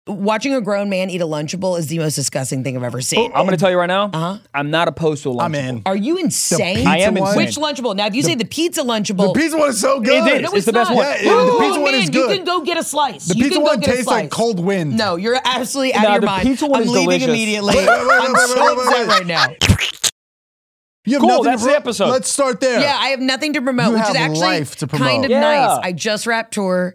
Watching a grown man eat a Lunchable is the most disgusting thing I've ever seen. I'm going to tell you right now, I'm not opposed to a Lunchable. I'm in. Are you insane? I am insane. Which Lunchable? Now, if you say the pizza Lunchable. The pizza one is so good. It is. No, It's the best not. one. Yeah, the pizza one man, is good. You can go get a slice. The You pizza can go one get a tastes like slice. cold wind. No, you're absolutely out Nah, of your the mind. pizza one I'm is leaving delicious. immediately. Wait, I'm so upset right now. You have Cool, nothing that's to the episode. Let's start there. Yeah, I have nothing to promote, You which is have actually life to promote. kind of Yeah. nice. I just wrapped tour,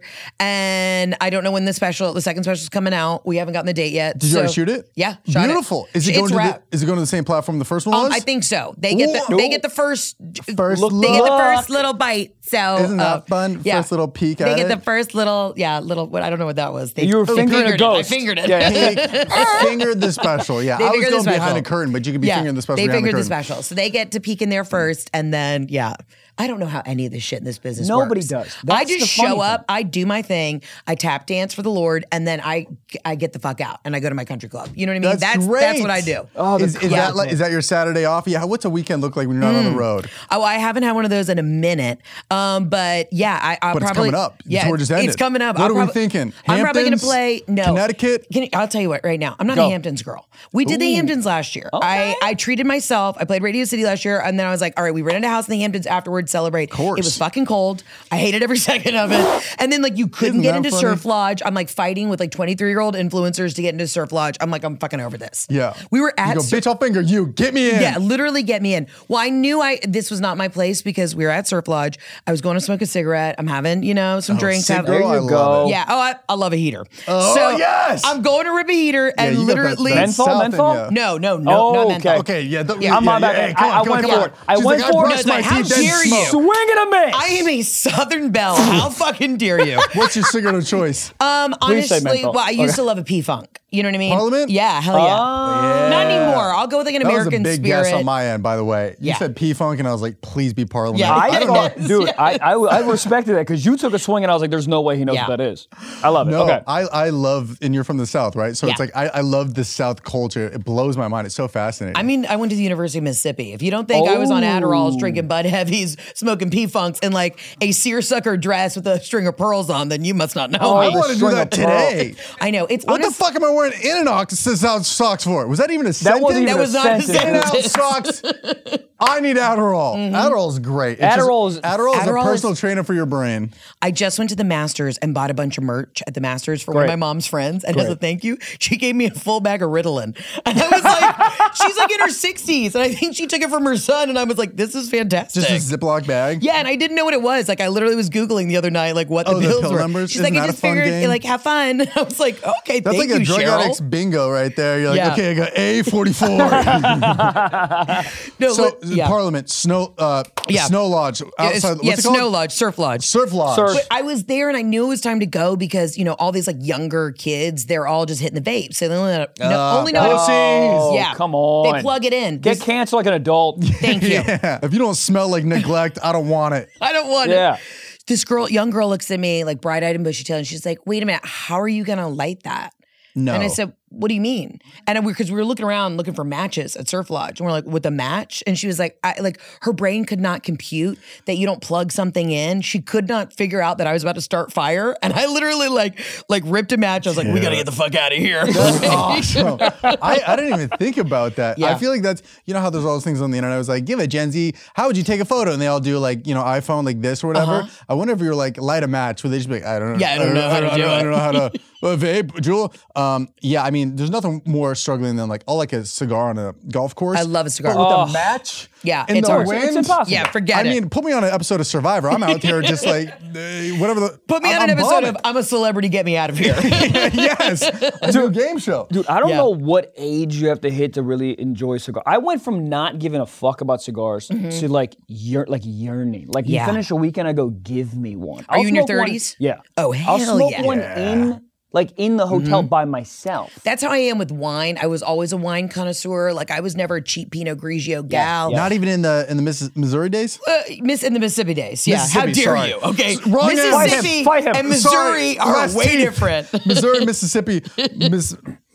and I don't know when the second special is coming out. We haven't gotten the date yet. Did you already shoot it? Yeah, shot it. Beautiful. Is it going to the same platform the first one was? I think so. They get the first First They get the look. first little bite. So Isn't that fun? Yeah. First little peek They at get it. the first little what I don't know what that was. You were fingering a fingered ghost. I fingered it. Yeah. Fingered the special. Yeah, They I was fingered the going behind special. a curtain, but you could be fingering the special They behind the fingered the curtain. special. So they get to peek in there first, and then I don't know how any of this shit in this business Nobody works. does. I That's just the funny show up, thing. I do my thing, I tap dance for the Lord, and then I get the fuck out and I go to my country club. You know what I mean? That's great. That's what I do. Oh, Is that your Saturday off? Yeah. What's a weekend look like when you're not on the road? Oh, I haven't had one of those in a minute. But yeah, I'll But it's probably coming up. The Yeah, tour just ended. it's coming up. What are we thinking? I'm probably going to Hamptons? play Connecticut? I'll tell you what. Right now, I'm not Go. a Hamptons girl. We did the Hamptons last year. Okay. I treated myself. I played Radio City last year, and then I was like, all right, we rented a house in the Hamptons afterwards. Celebrate. Of course. It was fucking cold. I hated every second of it. And then you couldn't Isn't get that into funny? Surf Lodge. I'm fighting with 23-year-old influencers to get into Surf Lodge. I'm fucking over this. Yeah. We were at You go, bitch, I'll finger you. Get me in. yeah, literally get me in. Well, I knew this was not my place because we were at Surf Lodge. I was going to smoke a cigarette. I'm having, some drinks. cig Having- girl, There I you love go. it. yeah. I love a heater. Oh, so yes! I'm going to rip a heater and you got that- literally. that Menthol? South Menthol? End, yeah. No, Oh, not okay. menthol. Okay, yeah. I'm my bad. I went for it. I went for it. I brushed my How teeth, then dare you? smoked. Swing and a miss. I am a Southern Belle. How fucking dare you? What's your cigarette of choice? Please say Honestly, menthol. well, I used Okay. to love a P-Funk. You know what I mean? Parliament? Yeah, hell yeah. Not anymore. I'll go with an That was a American big Spirit. guess on my end, by the way. You Yeah. said P-Funk, and I was like, please be Parliament. Yeah. I Yes, thought, yes, dude, yes. I respected that because you took a swing and I was like, there's no way he knows Yeah. what that is. I love it. No, Okay. I love, and you're from the South, right? So it's Yeah. like, I love the South culture. It blows my mind. It's so fascinating. I mean, I went to the University of Mississippi. If you don't think I was on Adderalls, drinking Bud Heavies, smoking P-Funks, and a seersucker dress with a string of pearls on, then you must not know I me. want to do string that of pearls. today. I know. It's What the fuck am I wearing In-N-Out socks for? Was that even a sentence? wasn't even That was a not a sentence. In-N-Out sentence. socks. I need Adderall. Adderall's great. Adderall is- Adderall is a Adderall personal is- trainer for your brain. I just went to the Masters and bought a bunch of merch at the Masters for one of Great. my mom's friends. And as a Great. thank you, she gave me a full bag of Ritalin. And I was like, she's in her 60s. And I think she took it from her son. And I was like, this is fantastic. Just a Ziploc bag. Yeah, and I didn't know what it was. I literally was Googling the other night, what the the pills pill were. numbers? She's Isn't like, I that a just fun figured, game? have fun. I was like, okay, That's thank like a you, drug Cheryl. addict's bingo right there. You're like, Yeah. okay, I got A44. No, So yeah. Parliament, Snow Lodge outside. Yeah, What's it called? Snow Lodge, Surf Lodge. Surf Lodge. Surf. But I was there and I knew it was time to go because, all these younger kids, they're all just hitting the vape. So they only know pussies. Oh, Yeah. come on. They plug it in. Get cancer like an adult. Thank you. Yeah. If you don't smell like neglect, I don't want it. I don't want Yeah. it. This young girl looks at me bright-eyed and bushy-tailed, and she's like, wait a minute, how are you going to light that? No. And I said, what do you mean? And because we were looking around looking for matches at Surf Lodge, and we're like, with a match? And she was like, her brain could not compute that you don't plug something in. She could not figure out that I was about to start fire. And I literally ripped a match. I was like, we got to get the fuck out of here. That's awesome. I didn't even think about that. Yeah. I feel like that's, how there's all those things on the internet. I was like, give it Gen Z, how would you take a photo? And they all do iPhone like this or whatever. I wonder if you're light a match, would they just be like, I don't know. Yeah, I don't know how to do it. I don't know how to vape, Jewel. Yeah, I mean, there's nothing more struggling than a cigar on a golf course. I love a cigar. But with a match Yeah, in it's the hard. wind. It's impossible. Yeah, forget I it. mean, put me on an episode of Survivor. I'm out there just whatever. Put me on an episode of I'm a Celebrity, Get Me Out of Here. Yes, a new game show. Dude, I don't Yeah. know what age you have to hit to really enjoy cigar. I went from not giving a fuck about cigars to yearning. You Yeah. finish a weekend, I go, give me one. Are you in your smoke one- 30s? Yeah. Oh, I'll hell smoke yeah. one in the hotel by myself. That's how I am with wine. I was always a wine connoisseur. I was never a cheap Pinot Grigio gal. Not even in the Missouri days. In the Mississippi days. Yeah, how Mississippi, dare sorry. you? Okay, Wrong answer. Mississippi Fight him. and Missouri Sorry, are last way team. different. Missouri, Mississippi,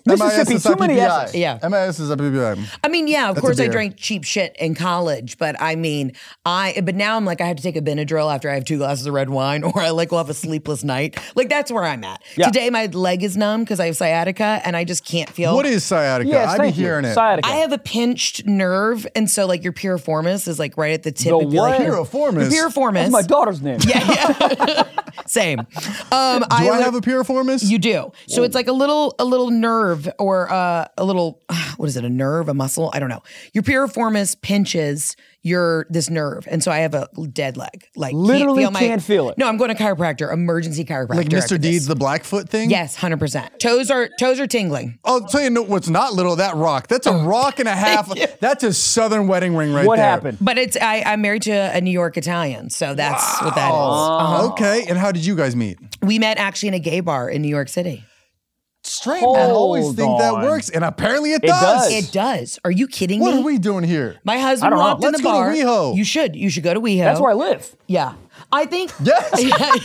Mississippi, too many S's. Yeah. MISSIPPI. I mean, yeah, of That's a course I beer. drank cheap shit in college, but I mean, but now I'm like, I have to take a Benadryl after I have 2 glasses of red wine, or I will have a sleepless night. Like, that's where I'm at. Yeah. Today, my leg is numb because I have sciatica and I just can't feel. What is sciatica? Yes, I've been thank you. hearing it. Sciatica. I have a pinched nerve, and so like your piriformis is like right at the tip. The It'd be like, what? Piriformis? Your piriformis. That's my daughter's name. Yeah. Same. Do I have a piriformis? You do. So it's like a little nerve or a little, what is it? A nerve, a muscle? I don't know. Your piriformis pinches this nerve, and so I have a dead leg. Like Literally can't feel it. No, I'm going to chiropractor, emergency chiropractor. Like Mr. after Deeds, this. the Blackfoot thing? Yes, 100%. Toes are tingling. I'll tell you what's not little, that rock. That's a rock and a half. That's a Southern wedding ring right What there. happened? But I'm married to a New York Italian, so that's what that is. Uh-huh. Okay, and how did you guys meet? We met actually in a gay bar in New York City. Straight men always Hold think that on. works, and apparently it does. does. It does. Are you kidding What me? are we doing here? My husband don't know. walked in Let's the go to bar. WeHo. You should go to WeHo. That's where I live. Yeah. I think Yes.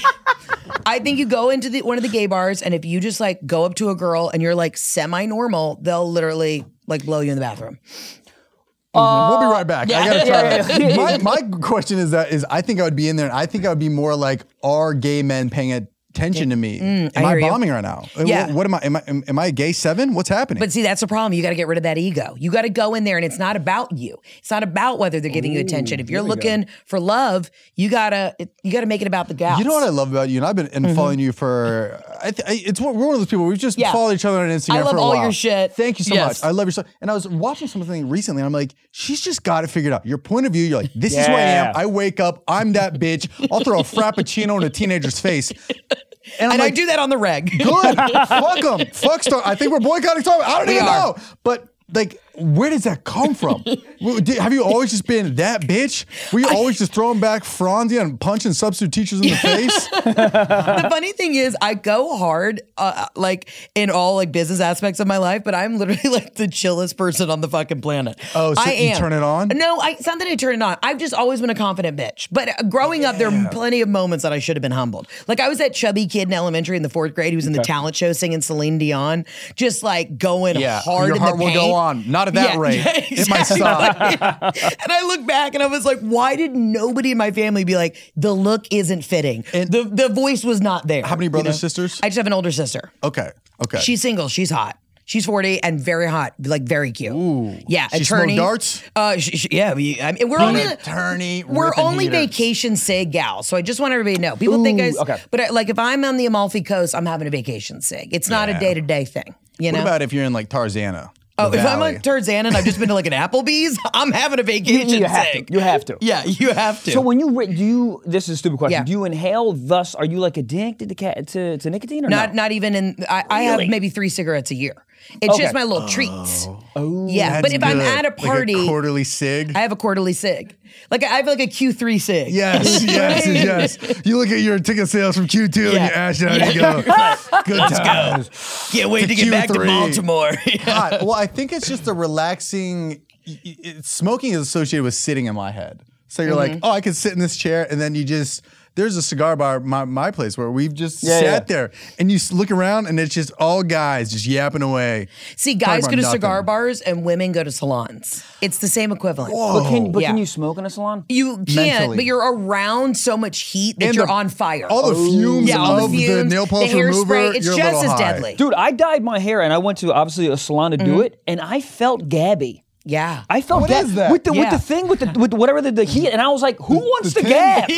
I think you go into one of the gay bars, and if you just like go up to a girl and you're like semi-normal, they'll literally like blow you in the bathroom. We'll be right back. I gotta try yeah. that. My question is I think I would be in there, and I think I would be more like, are gay men paying attention to me? Am I I hear you. bombing right now? Yeah. What am I? Am I a gay 7? What's happening? But see, that's the problem. You got to get rid of that ego. You got to go in there, and it's not about you. It's not about whether they're giving you attention. If you're looking for love, you gotta make it about the gals. You know what I love about you, and I've been following you for. We're one of those people. We've just Yeah. followed each other on Instagram I love for a all while. your shit. Thank you so Yes. much. I love your stuff. And I was watching something recently. And I'm like, she's just got it figured out. Your point of view. You're like, this is who I am. Yeah. I wake up. I'm that bitch. I'll throw a frappuccino in a teenager's face. And I'm And I like, do that on the reg. good. Fuck them. Fuck Star. I think we're boycotting Star. I don't even know. But like, where does that come from? Have you always just been that bitch? Were you always just throwing back Franzia and punching substitute teachers in the face? The funny thing is, I go hard, like in all like business aspects of my life, but I'm literally like the chillest person on the fucking planet. Oh, so I you am. turn it on? No, it's not that I turn it on. I've just always been a confident bitch. But growing up, there are plenty of moments that I should have been humbled. Like I was that chubby kid in elementary in the 4th grade who was in the talent show singing Celine Dion, just like going hard Your in heart the will paint. go on. Not at that Yeah, rate. yeah, It might stop. And I look back and I was like, why did nobody in my family be like, the look isn't fitting? And- the voice was not there. How many brothers, you know? sisters? I just have an older sister. Okay. She's single. She's hot. She's 40 and very hot, like very cute. Ooh. Yeah, She attorney. smoke darts? Yeah. I mean, we're only attorney. We're ripping only heaters. vacation sig gals, so I just want everybody to know. People think okay. but like if I'm on the Amalfi Coast, I'm having a vacation sig. It's not a Yeah. day-to-day thing. You know. What about if you're in like Tarzana? Oh, the if I'm valley? on Tarzana and I've just been to like an Applebee's, I'm having a vacation You have sig. to. You have to. Yeah, you have to. So when do you? This is a stupid question. Yeah. Do you inhale? Thus, are you like addicted to nicotine or not even in. I have maybe 3 cigarettes a year. It's Okay. just my little treats. Oh, Yeah, That's but if I'm good. at a Like party, quarterly sig. I have a quarterly sig. Like I have like a Q3 sig. Yes, yes. You look at your ticket sales from Q2 and you Yeah. ash it out and you go, good times. Can't wait to get back to Q3. Baltimore. God, well, I think it's just a relaxing. Smoking is associated with sitting in my head. So you're like, oh, I could sit in this chair, and then you just. There's a cigar bar, my place, where we've just sat there, and you look around, and it's just all guys just yapping away. See, guys Talking go to about cigar nothing. bars and women go to salons. It's the same equivalent. Whoa. But Yeah. can you smoke in a salon? You can't, Mentally. but you're around so much heat that And you're the- on fire. All the fumes all of the fumes, nail polish the remover, hairspray, it's you're a just little as high. deadly. Dude, I dyed my hair and I went to obviously a salon to do it, and I felt gabby. Yeah. I felt What is that? with the Yeah. thing with whatever the heat, and I was like, who wants to thing? gab?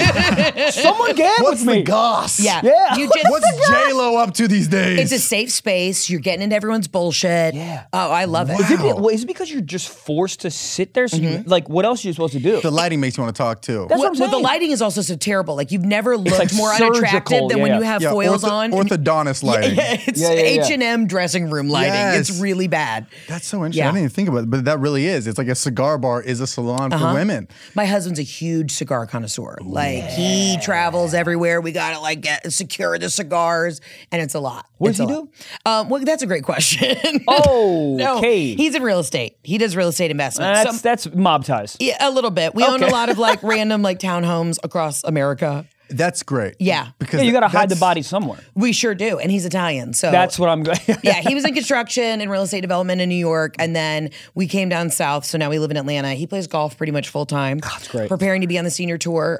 Someone gab What's with me. the goss? Yeah. Yeah. You just, What's J Lo up to these days? it's a safe space. You're getting into everyone's bullshit. Yeah. Oh, I love it. Is it because you're just forced to sit there? So you, like, what else are you supposed to do? the lighting makes you want to talk too. That's what I'm Well, the saying. lighting is also so terrible. Like you've never looked like more surgical, unattractive than when yeah. you have foils on. Orthodontist lighting. Yeah, it's Yeah, yeah, yeah. H&M dressing room lighting. Yes. It's really bad. That's so interesting. Yeah. I didn't even think about it, but that really is. It's like a cigar bar is a salon for women. My husband's a huge cigar connoisseur. Like he travels everywhere. We gotta like secure the cigars, and it's a lot. What It's does a he lot. Well, that's a great question. Oh, No, okay. he's in real estate. He does real estate investments. That's mob ties. Yeah, a little bit. We own a lot of like random like townhomes across America. That's great. Yeah. Because Yeah, you got to hide the that's- body somewhere. We sure do. And he's Italian. So That's what I'm going. yeah, he was in construction and real estate development in New York. And then we came down south. So now we live in Atlanta. He plays golf pretty much full time. That's great. Preparing to be on the senior tour.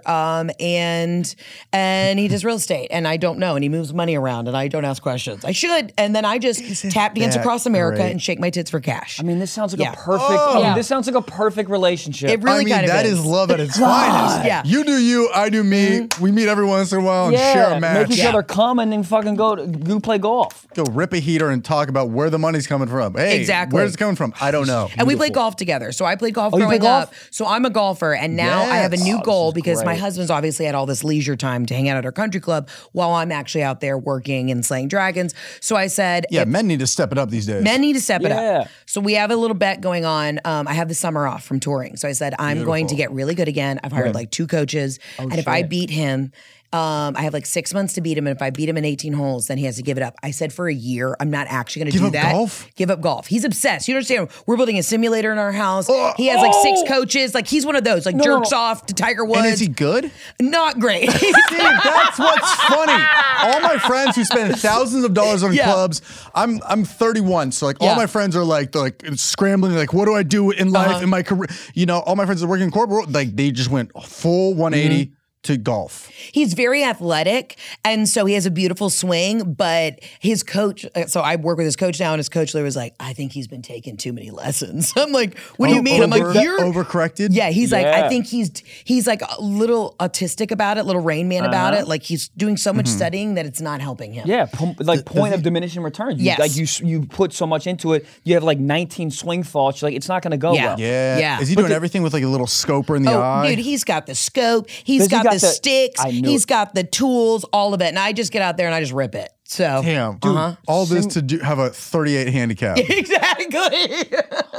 And he does real estate. And I don't know. And he moves money around and I don't ask questions. I should. And then I just tap dance that across America great? and shake my tits for cash. I mean, this sounds like Yeah. a perfect. this sounds like a perfect relationship. It really I mean, kind of that is love at its finest. Yeah. You do you, I do me. We meet every once in a while and share a match. make each other come and then fucking go play golf. Go rip a heater and talk about where the money's coming from. Hey, Exactly. where's it coming from? I don't know. And we played golf together. So I played golf you growing play golf? up. So I'm a golfer. And now I have a Yes. new Oh, goal is because my great. husband's obviously had all this leisure time to hang out at our country club while I'm actually out there working and slaying dragons. So I said, Yeah, if men need to step it up these days. men need to step it Yeah. up. So we have a little bet going on. I have the summer off from touring. So I said, I'm going to get really good again. I've hired like 2 coaches. and if I beat him, I have like 6 months to beat him. And if I beat him in 18 holes, then he has to give it up. I said for a year, I'm not actually going to Give do up that. golf? Give up golf. He's obsessed. You understand? We're building a simulator in our house. He has like 6 coaches. Like he's one of those, like jerks off to Tiger Woods. And is he good? Not great. See, that's what's funny. All my friends who spend thousands of dollars on Yeah. clubs, I'm 31, so like all Yeah. my friends are like scrambling, like what do I do in life in my career? You know, all my friends that work in corporate, like they just went full 180 to golf. He's very athletic, and so he has a beautiful swing, but his coach, so I work with his coach now, and his coach was like, I think he's been taking too many lessons. I'm like, what do you mean? I'm like, you're overcorrected. Yeah, he's like, Yeah. I think he's like a little autistic about it, little Rain Man about it. Like he's doing so much studying that it's not helping him. Yeah, point of diminishing returns. Yes. Like you put so much into it, you have like 19 swing faults. You're like, it's not going to go Yeah. well. Yeah. Yeah. Is he doing everything with like a little scoper in the Oh, eye? dude, he's got the scope. He's Does he got got the the- sticks. I knew He's it. got the tools, all of it. And I just get out there and I just rip it. So Damn, dude, all this to have a 38 handicap. exactly.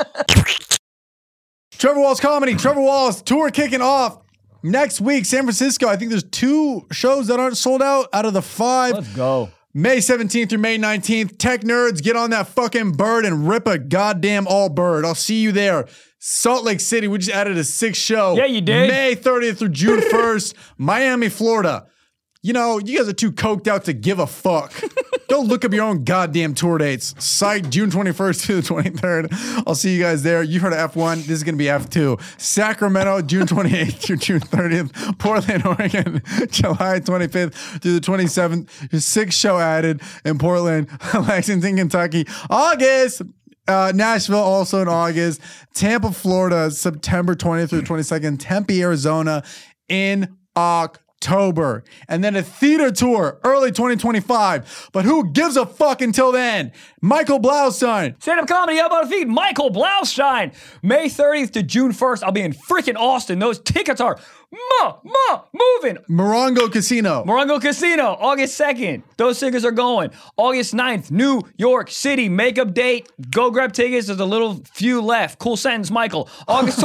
Trevor Wallace Comedy, Trevor Wallace tour kicking off next week, San Francisco. I think there's 2 shows that aren't sold out of the 5. Let's go. May 17th through May 19th. Tech nerds, get on that fucking bird and rip a goddamn all bird. I'll see you there. Salt Lake City, we just added a 6th show. Yeah, you did. May 30th through June 1st. Miami, Florida. You know, you guys are too coked out to give a fuck. Go look up your own goddamn tour dates. Site June 21st to the 23rd. I'll see you guys there. You heard of F1. This is going to be F2. Sacramento, June 28th through June 30th. Portland, Oregon, July 25th through the 27th. Your 6th show added in Portland. Lexington, Kentucky. August. Nashville also in August. Tampa, Florida, September 20th through the 22nd. Tempe, Arizona in October. And then a theater tour early 2025. But who gives a fuck until then? Michael Blaustein. Stand-up comedy up on the feed. Michael Blaustein. May 30th to June 1st. I'll be in freaking Austin. Those tickets are moving. Morongo Casino. Morongo Casino, August 2nd. Those tickets are going. August 9th, New York City, makeup date. Go grab tickets. There's a little few left. Cool sentence, Michael. August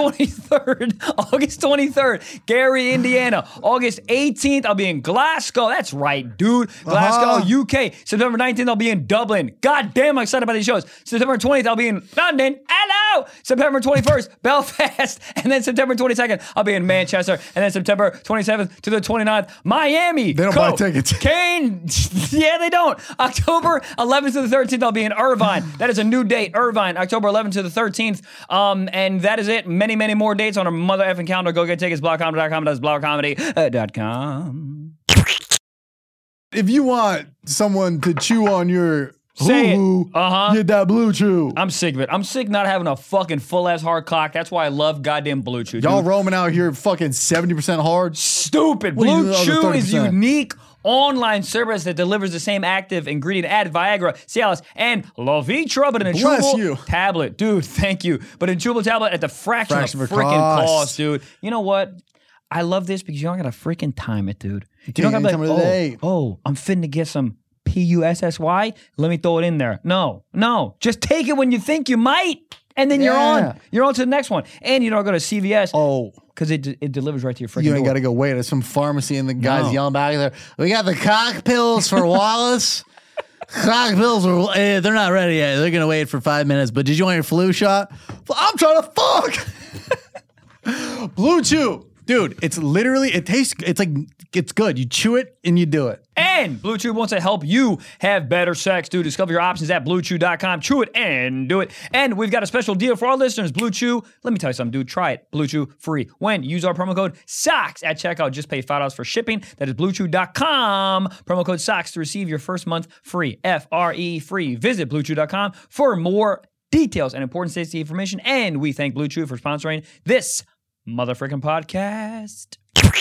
23rd, Gary, Indiana. August 18th, I'll be in Glasgow. That's right, dude. Glasgow, UK. September 19th, I'll be in Dublin. God damn, I'm excited about these shows. September 20th, I'll be in London. Hello! September 21st, Belfast. And then September 22nd, I'll be in Manchester. And then September 27th to the 29th, Miami. They don't buy tickets. Kane. Yeah, they don't. October 11th to the 13th, I'll be in Irvine. That is a new date. Irvine, October 11th to the 13th. And that is it. Many, many more dates on our mother effing calendar. Go get tickets. Blogcomedy.com. That's blogcomedy.com. If you want someone to chew on your Say it. hoo-hoo, get that Blue Chew. I'm sick of it. I'm sick not having a fucking full-ass hard cock. That's why I love goddamn Blue Chew. Y'all dude. roaming out here fucking 70% hard. Stupid. What do you do Blue with the Chew other is 30%? unique online service that delivers the same active ingredient at Viagra, Cialis, and Levitra, but in a Bless chewable you. tablet. Dude, thank you. But in chewable tablet at the fraction Fraction of of freaking cost. cost, dude. You know what? I love this because you don't gotta freaking time it, dude. You can't don't gotta time be of the day. like, oh, I'm finna get some PUSSY. Let me throw it in there. No. Just take it when you think you might. And then you're Yeah. on. You're on to the next one. And you don't go to CVS. Oh. Because it delivers right to your freaking You ain't door. got to go wait at some pharmacy and the guys No. yelling back there. We got the cock pills for Wallace. Cock pills are they're not ready yet. They're gonna wait for 5 minutes. But did you want your flu shot? Well, I'm trying to fuck. Blue Chew. Dude, it's literally, it tastes, it's good. You chew it and you do it. And Blue Chew wants to help you have better sex, dude. Discover your options at BlueChew.com. Chew it and do it. And we've got a special deal for our listeners. Blue Chew, let me tell you something, dude. Try it. Blue Chew free. When you use our promo code SOCKS at checkout, just pay $5 for shipping. That is BlueChew.com. Promo code SOCKS to receive your first month free. F-R-E free. Visit BlueChew.com for more details and important safety information. And we thank Blue Chew for sponsoring this motherfucking podcast.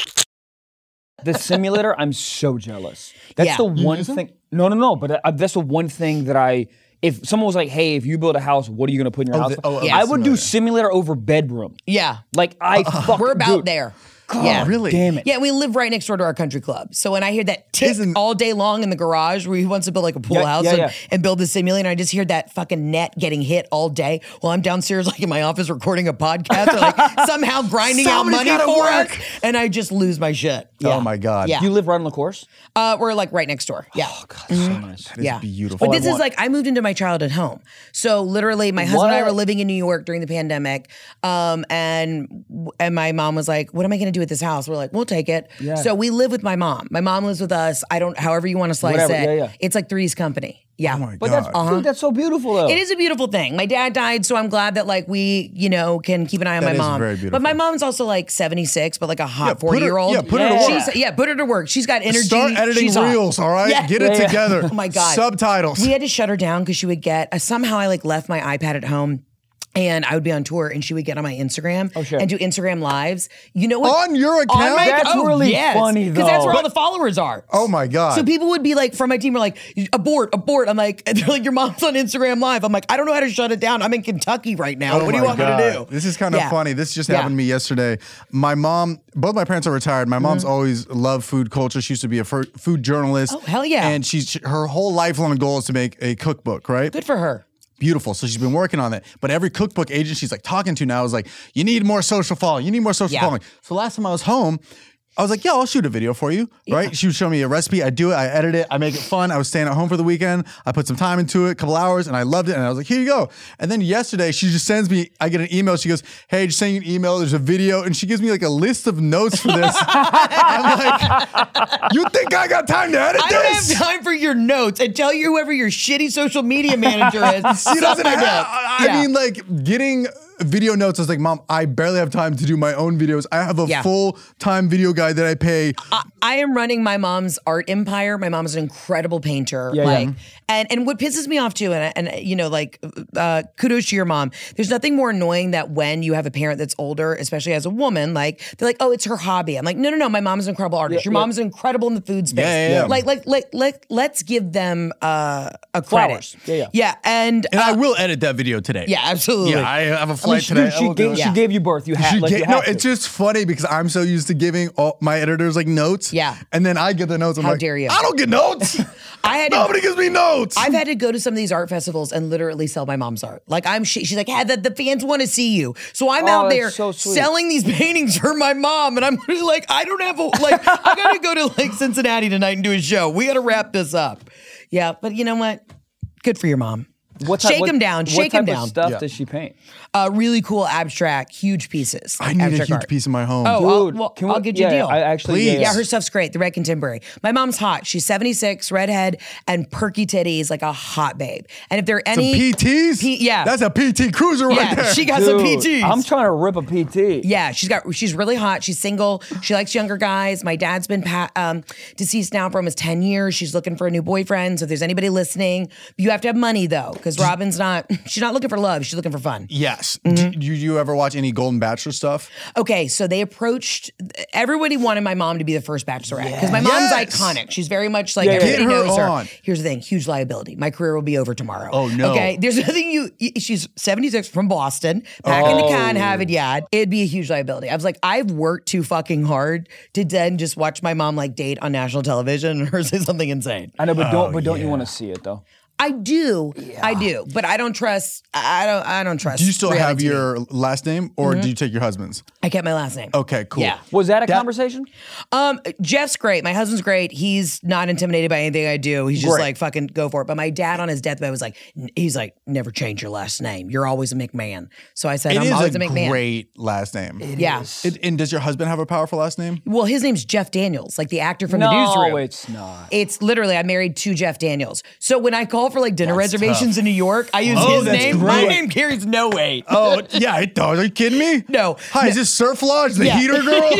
The simulator, I'm so jealous. That's the one thing. No. But that's the one thing that if someone was like, hey, if you build a house, what are you going to put in your house? I would do simulator over bedroom. Yeah. Like, we're about there. God, yeah, really? Damn it. Yeah, we live right next door to our country club. So when I hear that tick all day long in the garage where he wants to build like a pool house and build the simulator, I just hear that fucking net getting hit all day while I'm downstairs like in my office recording a podcast or like somehow grinding out money for us. And I just lose my shit. Yeah. Oh my God. Yeah. You live right on the course? We're like right next door. Yeah. Oh God, so nice. That is beautiful. But this is like, I moved into my childhood home. So literally my husband and I were living in New York during the pandemic. And my mom was like, what am I going to do with this house? We're like, we'll take it. Yeah. So we live with my mom. My mom lives with us. However you want to slice it. It's like Three's Company. Yeah. Oh my God. But dude, that's so beautiful though. It is a beautiful thing. My dad died, so I'm glad that like we, can keep an eye on my mom. Very beautiful. But my mom's also like 76, but like a hot 40-year-old. Put her to work. Put her to work. She's got energy. Start editing reels, all right? Yeah. Get it together. Oh my God. Subtitles. We had to shut her down because she would get, somehow I like left my iPad at home. And I would be on tour, and she would get on my Instagram and do Instagram lives. You know what? On your account? That's really funny, though. Because that's where all the followers are. Oh, my God. So people would be like, from my team, were like, abort. I'm like, and they're like, your mom's on Instagram Live. I'm like, I don't know how to shut it down. I'm in Kentucky right now. What do you want me to do? This is kind of funny. This just happened to me yesterday. My mom, both my parents are retired. My mom's always loved food culture. She used to be a food journalist. Oh, hell yeah. And her whole lifelong goal is to make a cookbook, right? Good for her. Beautiful. So she's been working on it. But every cookbook agent she's like talking to now is like, you need more social following. You need more social following. So last time I was home, I was like, yeah, I'll shoot a video for you, right? She would show me a recipe. I do it. I edit it. I make it fun. I was staying at home for the weekend. I put some time into it, a couple hours, and I loved it. And I was like, here you go. And then yesterday, she just sends me, I get an email. She goes, hey, just sending you an email. There's a video. And she gives me like a list of notes for this. I'm like, you think I got time to edit this? I don't have time for your notes. And tell you whoever your shitty social media manager is. She doesn't have, I mean, like getting video notes. I was like, Mom, I barely have time to do my own videos. I have a full-time video guy that I pay. I am running my mom's art empire. My mom's an incredible painter. And what pisses me off too, and kudos to your mom. There's nothing more annoying that when you have a parent that's older, especially as a woman, like they're like, oh, it's her hobby. I'm like, no, my mom's an incredible artist. Your mom's incredible in the food space. Let's give them a credit. Flowers. Yeah. And I will edit that video today. Yeah, absolutely. Yeah, I have a flight today. She gave you birth. You had to. It's just funny because I'm so used to giving all my editors like notes. Yeah. And then I get the notes. I'm How like, dare you? I don't get notes. Nobody gives me notes. I've had to go to some of these art festivals and literally sell my mom's art. Like she's like, the fans want to see you. So I'm out there selling these paintings for my mom. And I'm like, I don't have I got to go to like Cincinnati tonight and do a show. We got to wrap this up. Yeah. But you know what? Good for your mom. Shake him down. What type of stuff does she paint? Really cool, abstract, huge pieces. I need a huge piece in my home. Oh, dude, I'll get you a deal. Please. Yeah, her stuff's great. The Red Contemporary. My mom's hot. She's 76, redhead, and perky titties, like a hot babe. And if there are any PTs, that's a PT cruiser right there. She got some PTs. I'm trying to rip a PT. Yeah, she's really hot. She's single. She likes younger guys. My dad's been deceased now for almost 10 years. She's looking for a new boyfriend. So if there's anybody listening, you have to have money though, because Robin's she's not looking for love. She's looking for fun. Yes. Do you ever watch any Golden Bachelor stuff? Okay, so everybody wanted my mom to be the first Bachelorette because my mom's iconic. She's very much like everybody knows her. Here's the thing, huge liability. My career will be over tomorrow. Oh no. Okay, there's nothing she's 76 from Boston, packing the can, have it, it'd be a huge liability. I was like, I've worked too fucking hard to then just watch my mom like date on national television and her say something insane. I know, but don't you want to see it though? I do, but I don't trust. I don't trust. Do you still have reality TV. your last name, or do you take your husband's? I kept my last name. Okay, cool. Yeah. Was that a conversation? Jeff's great. My husband's great. He's not intimidated by anything I do. He's just like, fucking go for it. But my dad on his deathbed was like, he's like, never change your last name. You're always a McMahon. So I said, I'm always a McMahon. Great last name. Yeah. And does your husband have a powerful last name? Well, his name's Jeff Daniels, like the actor from the newsroom. No, it's not. It's literally, I married to Jeff Daniels. So when I call for like dinner reservations in New York, I use his that's name. great. My name carries no weight. Oh, yeah, it does. Are you kidding me? No. Hi, is this Surf Lodge, the heater girl?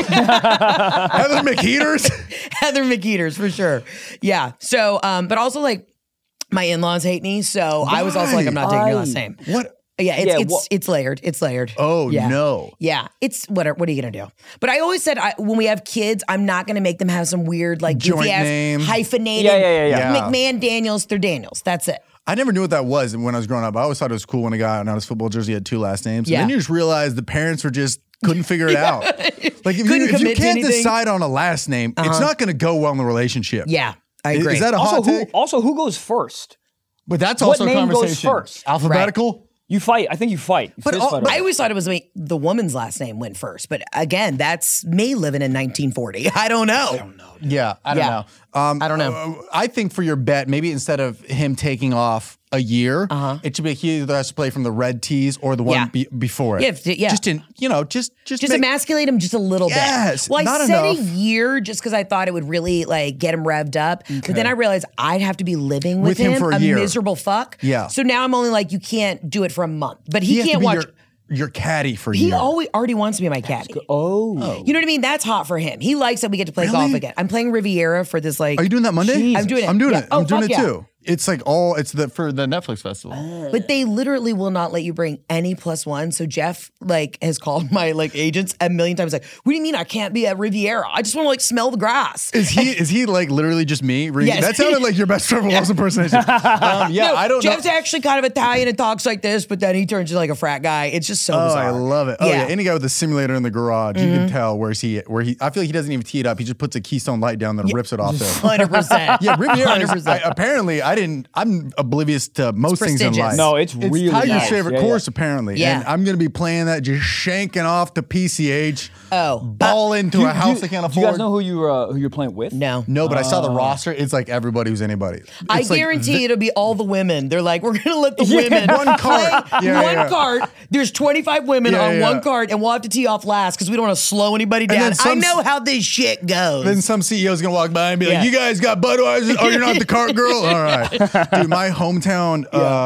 Heather McHeaters? Heather McHeaters, for sure. Yeah. So, but also like my in-laws hate me. So I was also like, I'm not taking your last name. What? Yeah, it's layered. It's layered. Oh, yeah. no. Yeah, it's whatever. What are you gonna do? But I always said when we have kids, I'm not gonna make them have some weird like Joint goofy ass name. hyphenated Yeah. McMahon Daniels. They're Daniels. That's it. I never knew what that was when I was growing up. I always thought it was cool when a guy on his football jersey had two last names. Yeah. And then you just realize the parents were just couldn't figure it out. Like if you commit to can't anything. decide on a last name, it's not going to go well in the relationship. Yeah, I agree. Is that a hot take? Also, who goes first? But that's What also a name goes conversation. first? Alphabetical? You fight. I think you fight. But Fist fight I always thought it was the woman's last name went first, but again, that's me living in 1940. I don't know. Yeah, I don't know. I don't know. I think for your bet, maybe instead of him taking off a year, it should be he either has to play from the red tees or the one before it. Yeah. Just in, just make, emasculate him just a little Yes, bit. Well, not I said enough. a year just because I thought it would really like get him revved up. But then I realized I'd have to be living with him for a a year. miserable fuck. Yeah. So now I'm only like, you can't do it for a month. But he has to can't be watch. your caddy for a He year. already wants to be my caddy. Oh. You know what I mean? That's hot for him. He likes that we get to play golf again. I'm playing Riviera for this like. Are you doing that Monday? I'm doing it. I'm doing Yeah. it. I'm Oh, doing fuck it yeah. too. It's like for the Netflix festival. But they literally will not let you bring any +1. So Jeff like has called my like agents a million times like, what do you mean I can't be at Riviera? I just want to like smell the grass. Is he like literally just me? Yes. That sounded like your best Trevor Wilson impersonation. No, I don't Jeff's know. actually kind of Italian and talks like this, but then he turns into like a frat guy. It's just so bizarre. I love it. Oh yeah, any guy with a simulator in the garage, you can tell where he. I feel like he doesn't even tee it up. He just puts a Keystone light down, then rips it off there. 100%. Yeah, Riviera. 100%. Apparently, I'm oblivious to most things in prestigious. life. No, it's really Tiger's nice. favorite Yeah, course, apparently. Yeah. And I'm gonna be playing that, just shanking off the PCH. Oh. Ball into a house they can't afford. Do you guys know who you're playing with? No. No, but I saw the roster. It's like everybody who's anybody. I It's like guarantee it'll be all the women. They're like, we're going to let the women one cart. play Yeah, one yeah. cart. There's 25 women Yeah, on yeah. one cart, and we'll have to tee off last because we don't want to slow anybody down. then I know how this shit goes. Then some CEO's gonna walk by and be Yeah. like, "You guys got Budweiser? Oh, you're not the cart girl? All right, dude. My hometown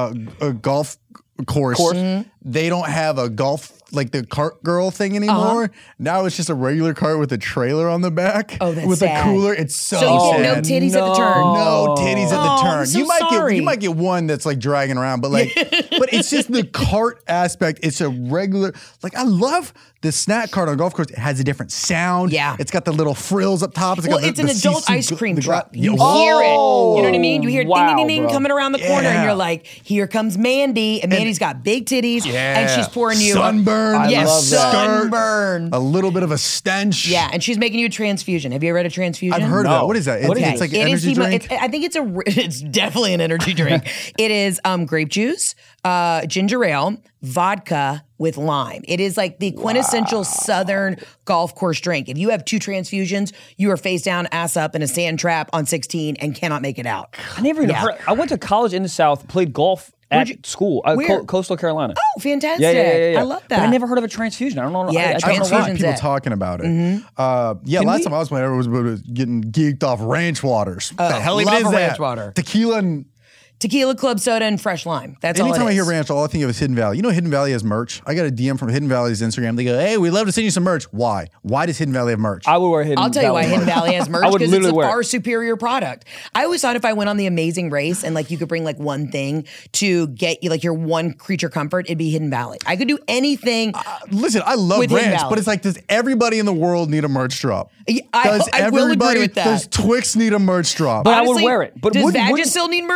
golf course. They don't have a golf like the cart girl thing anymore. Now it's just a regular cart with a trailer on the back. Oh, that's with sad. a cooler. It's so So you get no sad. titties at the turn. No titties at the Oh, turn. I'm so you might sorry. get one that's like dragging around, but like, but it's just the cart aspect. It's a regular. Like I love the snack cart on a golf course. It has a different sound. Yeah. it's got the little frills up top. Well, got it's the an adult CC ice cream the truck. gra- You Oh. hear it. You know what I mean? You hear Wow, ding, ding, ding, bro. coming around the corner, and Yeah. you're like, here comes Mandy. And Mandy's got big titties, and she's pouring you sunburn. I Yes, love that. sunburn. A little bit of a stench. Yeah, and she's making you a transfusion. Have you ever had a transfusion? I've heard of No. that. What is that? What is It's it? like an It is energy the drink. I think it's definitely an energy drink. It is grape juice, ginger ale, vodka with lime. It is like the quintessential Southern golf course drink. If you have 2 transfusions, you are face down, ass up in a sand trap on 16 and cannot make it out. I never even heard. I went to college in the South, played golf at school, Where? Coastal Carolina. Oh, fantastic. Yeah. I love that. But I never heard of a transfusion. I don't know. Yeah, I don't know I've why. heard people talking about it. Last time I was playing, everyone was getting geeked off ranch waters. What the hell even love is a that? ranch water. Tequila and Tequila, club soda, and fresh lime. That's all it is. anytime I hear ranch, all I think of is Hidden Valley. You know Hidden Valley has merch? I got a DM from Hidden Valley's Instagram. They go, hey, we'd love to send you some merch. Why? Why does Hidden Valley have merch? I would wear Hidden I'll tell you why Valley. Hidden Valley has merch I would because it's a literally wear it. far superior product. I always thought if I went on the Amazing Race and like you could bring like one thing to get you like your one creature comfort, it'd be Hidden Valley. I could do anything. Listen, I love With Hidden ranch, Valley. but it's like, does everybody in the world need a merch drop? I will agree with that. Does Twix need a merch drop? But I would Honestly, wear it. But does wouldn't- Vagisil need merch? They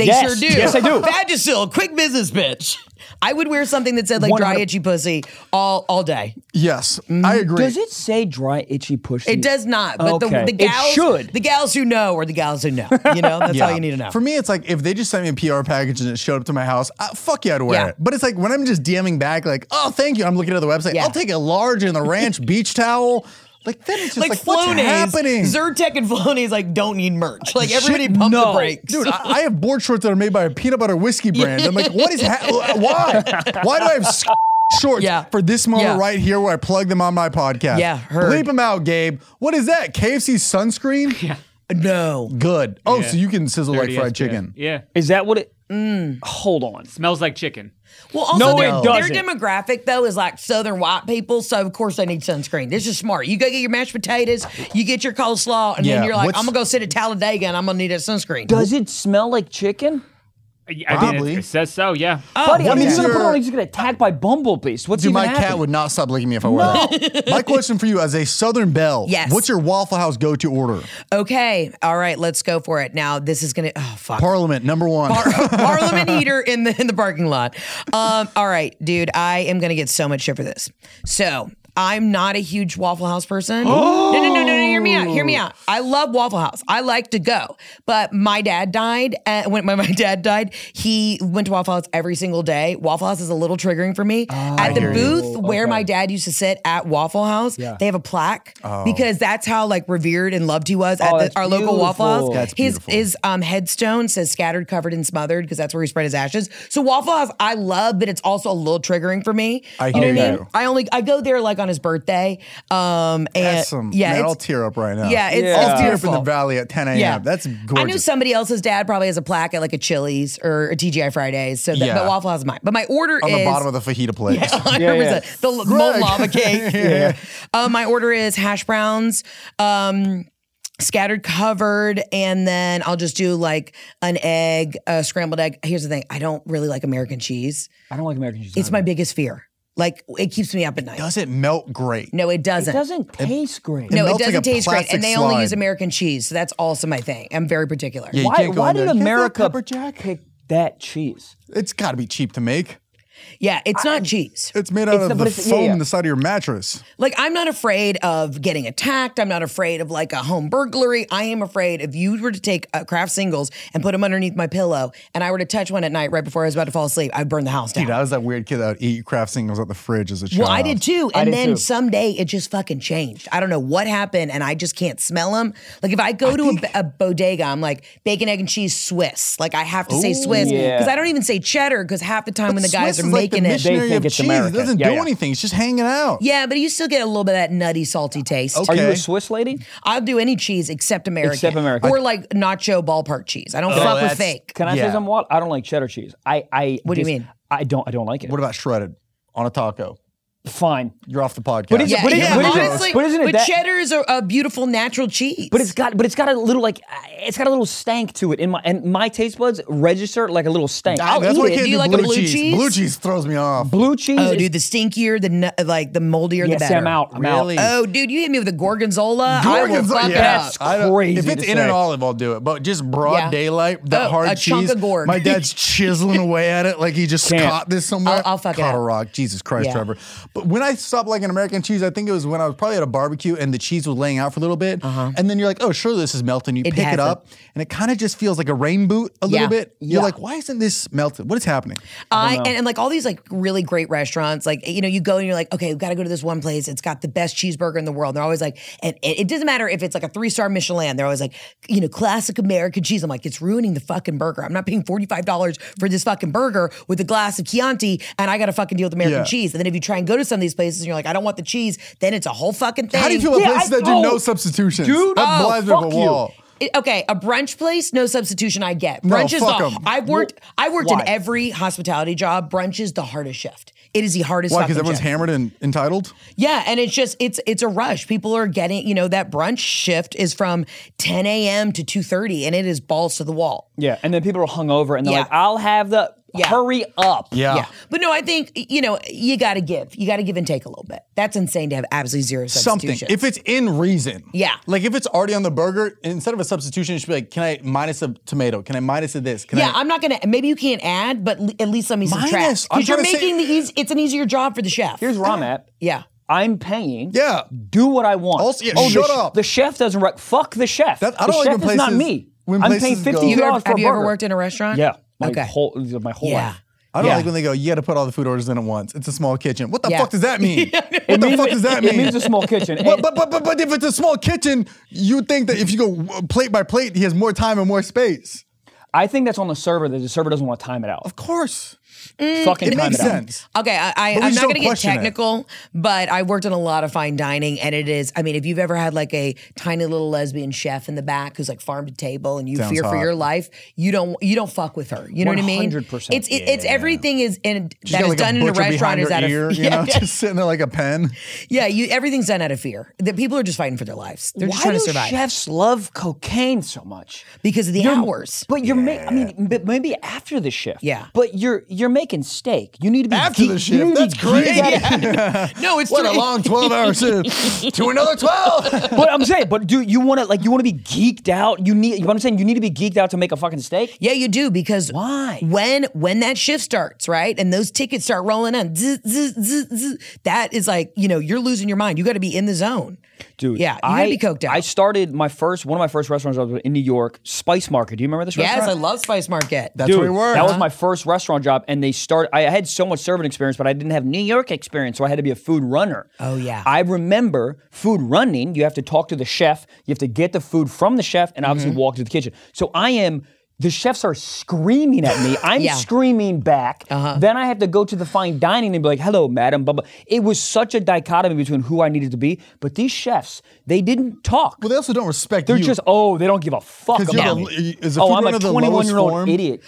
They Yes. sure do. Yes, I do. Vagisil, quick business bitch. I would wear something that said like dry 100 itchy pussy all day. Yes, I agree. Does it say dry itchy pussy? It does not, but Okay. the gals, It should. the gals who know are the gals who know. You know, that's all you need to know. For me, it's like if they just sent me a PR package and it showed up to my house, fuck yeah, I'd wear Yeah. it. But it's like when I'm just DMing back, like, oh, thank you. I'm looking at the website. Yeah. I'll take a large in the ranch beach towel. Like then it's just like what's happening? Zyrtec and Flonase like don't need merch. Like everybody pump the no. brakes. Dude, I have board shorts that are made by a peanut butter whiskey brand. I'm like, what is why? Why do I have shorts for this moment right here where I plug them on my podcast? Yeah, heard. Bleep them out, Gabe. What is that? KFC sunscreen? Yeah. No. Good. Oh, so you can sizzle like 30 fried SPF. chicken. Yeah. Is that what it? Hold on. Smells like chicken. Well, also No, their, it their doesn't. demographic though is like Southern white people, so of course they need sunscreen. This is smart. You go get your mashed potatoes, you get your coleslaw, and Yeah, then you're like, what's- I'm gonna go sit at Talladega and I'm gonna need a sunscreen. Does it smell like chicken? I mean, Probably. it says so, yeah. Buddy, I what mean, is you're gonna put your- on, he's gonna get attacked by bumblebees. What's Dude, even my happening? cat would not stop licking me if I wore that. My question for you as a Southern belle, Yes. what's your Waffle House go-to order? Okay, all right, let's go for it. Now this is gonna fuck. Parliament, number one. Parliament heater in the parking lot. All right, dude, I am gonna get so much shit for this. So I'm not a huge Waffle House person. No, hear me out. Hear me out. I love Waffle House. I like to go. But my dad died. And when my dad died, he went to Waffle House every single day. Waffle House is a little triggering for me. At the booth where my dad used to sit at Waffle House, they have a plaque because that's how like revered and loved he was at that's our local Waffle House. beautiful. That's his beautiful. headstone says scattered, covered, and smothered because that's where he spread his ashes. So Waffle House I love, but it's also a little triggering for me. I You know hear what I you. mean? I go there like on his birthday. And That's some, yeah, man, it's, I'll tear up right now. yeah, it's, Yeah. it's I'll tear up beautiful. in the valley at 10 a.m. Yeah. That's gorgeous. I knew somebody else's dad probably has a plaque at like a Chili's or a TGI Fridays. So Yeah. but Waffle House is mine. But my order on is the bottom of the fajita plate. 100%. The molten lava cake. My order is hash browns, scattered, covered, and then I'll just do like an egg, a scrambled egg. Here's the thing: I don't really like American cheese. I don't like American cheese. It's my biggest fear. Like it keeps me up at night. Does it melt great? No, it It doesn't. doesn't taste great. No, it melts like doesn't a taste great, plastic and they only slide. use American cheese, so that's also my thing. I'm very particular. Yeah, you Why? can't go Why in there, did "Can I have that America pepper jack?" pick that cheese? It's got to be cheap to make. Yeah, it's not cheese. It's made out It's of the- the but it's- foam yeah. in the side of your mattress. Like, I'm not afraid of getting attacked. I'm not afraid of like a home burglary. I am afraid if you were to take Kraft singles and put them underneath my pillow and I were to touch one at night right before I was about to fall asleep, I'd burn the house down. Dude, I was that weird kid that would eat Kraft singles at the fridge as a child. Well, I did too. I And did then too. someday it just fucking changed. I don't know what happened and I just can't smell them. Like if I go to a bodega, I'm like bacon, egg, and cheese Swiss. Like I have to say Swiss yeah. because I don't even say cheddar because half the time when the guys Swiss are is like the making it. missionary They think of it's cheese. American. It doesn't Yeah, do yeah. anything. It's just hanging out. Yeah, but you still get a little bit of that nutty, salty taste. Okay. Are you a Swiss lady? I'll do any cheese except American. Except American. Or like nacho ballpark cheese. I don't fuck with that's- fake. Can I Yeah. say something? What? I don't like cheddar cheese. What do you mean? I don't like it. What about shredded on a taco? Fine. You're off the podcast. But it's- Yeah, but it- yeah, but isn't it- honestly, but isn't it that- cheddar is a beautiful natural cheese. But it's got a little like it's got a little stank to it in my taste buds register like a little stank. I'll That's eat why I it. can't Do you do like a blue blue cheese. cheese? Blue cheese throws me off. Blue cheese. Oh, is, dude, the stinkier, like the moldier, yeah, the see, better. I'm out. I'm Really? out. Oh, dude, you hit me with a gorgonzola. I will Gorgonzola, fuck yeah. it up. I don't- crazy If it's to in say. an olive, I'll do it. But just broad Yeah. daylight, that Oh, hard a cheese. chunk of gorg. My dad's chiseling away at it like he just Can't. caught this somewhere. I'll fuck it Caught a up. rock. Jesus Christ, Yeah. Trevor. But when I stopped liking American cheese, I think it was when I was probably at a barbecue and the cheese was laying out for a little bit. And then you're like, oh, sure, this is melting. You It pick it hasn't. up and it kind of just feels like a rain boot a little Yeah. bit. You're Yeah. like, why isn't this melted? What is happening? And like all these like really great restaurants, like, you know, you go and you're like, okay, we've got to go to this one place. It's got the best cheeseburger in the world. And they're always like, and it doesn't matter if it's like a 3-star Michelin. They're always like, you know, classic American cheese. I'm like, it's ruining the fucking burger. I'm not paying $45 for this fucking burger with a glass of Chianti and I got to fucking deal with American Yeah. cheese. And then if you try and go to some of these places and you're like, I don't want the cheese, then it's a whole fucking thing. How do you feel about Yeah, places I- that do oh, no substitutions? dude, that oh, blinds me up a fuck you. wall. Okay, a brunch place, no substitution. I get No, brunch is fuck the. 'em. I've worked in why? every hospitality job. Brunch is the hardest shift. It is the hardest. Why? fucking Because everyone's shift. hammered and entitled? Yeah, and it's just it's a rush. People are getting, you know, that brunch shift is from 10 a.m. to 2:30, and it is balls to the wall. Yeah, and then people are hungover and they're Yeah. like, I'll have the Yeah. hurry up. Yeah. Yeah. But no, I think, you got to give. You got to give and take a little bit. That's insane to have absolutely zero Something. substitution. If it's in reason. Yeah. Like if it's already on the burger, instead of a substitution, it should be like, can I minus a tomato? Can I minus a this? Can yeah, I? I'm not going to, maybe you can't add, but at least let me subtract. Minus. I'm Because you're trying to say- making it's an easier job for the chef. Here's where I'm at. Yeah. I'm paying. Yeah. Do what I want. Also, yeah, the shut up. The chef doesn't fuck the chef. I don't the like chef when is not places- me. when I'm paying places go- $50 for Have a you ever burger. worked in a restaurant? Yeah. My Okay. whole Yeah. life. I don't Yeah. like when they go, you got to put all the food orders in at once. It's a small kitchen. What the Yeah. fuck does that mean? What It the means- fuck does that It mean? means a small kitchen. But if it's a small kitchen, you would think that if you go plate by plate, he has more time and more space. I think that's on the server that the server doesn't want to time it out. Of course. Fucking It time makes it out. sense. Okay, But we I'm just not don't going to get question it. technical, but I worked in a lot of fine dining, and it is. I mean, if you've ever had like a tiny little lesbian chef in the back who's like farm to table, and you Sounds fear for hot. your life, you don't fuck with her. You know what I mean? 100%. It's everything is in She's that got is like done a in a butcher restaurant behind is her out of ear, you know, just sitting there like a pen. yeah. Everything's done out of fear. The people are just fighting for their lives. They're just Why trying do to survive chefs love cocaine so much? because of the hours. But but maybe after the shift. Yeah. But you're making steak. You need to be After the shift? you need to be That's crazy. geeked out. No, it's What a three- long 12-hour shift to another 12. But I'm saying, do you want to be geeked out? You know what I'm saying? You need to be geeked out to make a fucking steak. Yeah, you do because Why? when that shift starts, right, and those tickets start rolling in, that is like you're losing your mind. You got to be in the zone, Dude, Yeah, you gotta be coked out. I started one of my first restaurant jobs in New York, Spice Market. Do you remember this Yes, restaurant? I love Spice Market. That's Dude, where we were. that was my first restaurant job, and I had so much serving experience, but I didn't have New York experience, so I had to be a food runner. Oh, yeah. I remember food running. You have to talk to the chef. You have to get the food from the chef, and obviously Mm-hmm. walk to the kitchen. So the chefs are screaming at me. I'm Yeah. screaming back. Then I have to go to the fine dining and be like, hello, madam, blah, blah. It was such a dichotomy between who I needed to be. But these chefs, they didn't talk. Well, they also don't respect They're you. just, they don't give a fuck 'Cause you're about the- me. is the Oh, food I'm runner a the lowest 21-year-old form? idiot.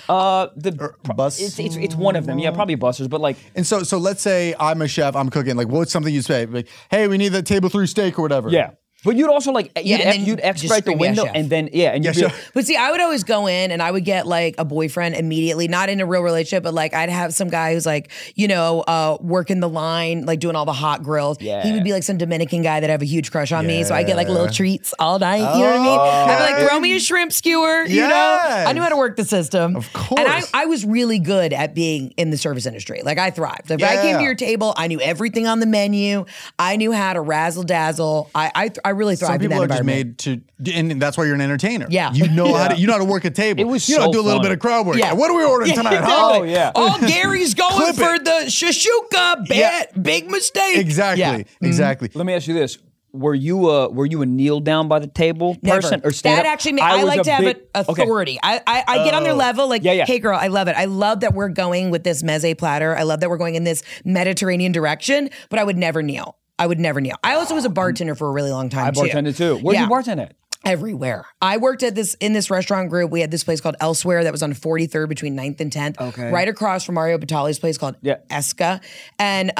bus? It's one of them. Yeah, probably busters, but like, And so let's say I'm a chef, I'm cooking. Like, what's something you say? Like, hey, we need that table 3 steak or whatever. yeah. But you'd also like, and then you'd just expedite the scream, "Yeah, window chef." and then, and Yeah, you'd be like, chef. But see, I would always go in and I would get like a boyfriend immediately, not in a real relationship, but like I'd have some guy who's like, working the line, like doing all the hot grills. Yeah. He would be like some Dominican guy that have a huge crush on me. So I get like little treats all night. You know what I mean? I'd be like, throw me a shrimp skewer. Yes. I knew how to work the system. Of course. And I was really good at being in the service industry. Like I thrived. If I came Yeah. to your table, I knew everything on the menu. I knew how to razzle dazzle. I really Some thrived in people that are just environment. made to, and that's why you're an entertainer. Yeah. You know how to work a table. It was you know, so do a little fun. bit of crowd work. Yeah. What are we ordering tonight, huh? Oh, yeah. Oh, Gary's going Clip for it. the shashuka. Big mistake. Exactly. Yeah. Exactly. let me ask you this. Were you a kneel down by the table person Never. or stand That up? actually, I was like a to have big- okay. authority. I get on their level, like, Yeah. hey, girl, I love it. I love that we're going with this meze platter. I love that we're going in this Mediterranean direction, but I would never kneel. I also was a bartender for a really long time, I bartended too. Where did you bartend at? Everywhere. I worked in this restaurant group. We had this place called Elsewhere that was on 43rd between 9th and 10th. Okay. Right across from Mario Batali's place called Yeah. Esca. And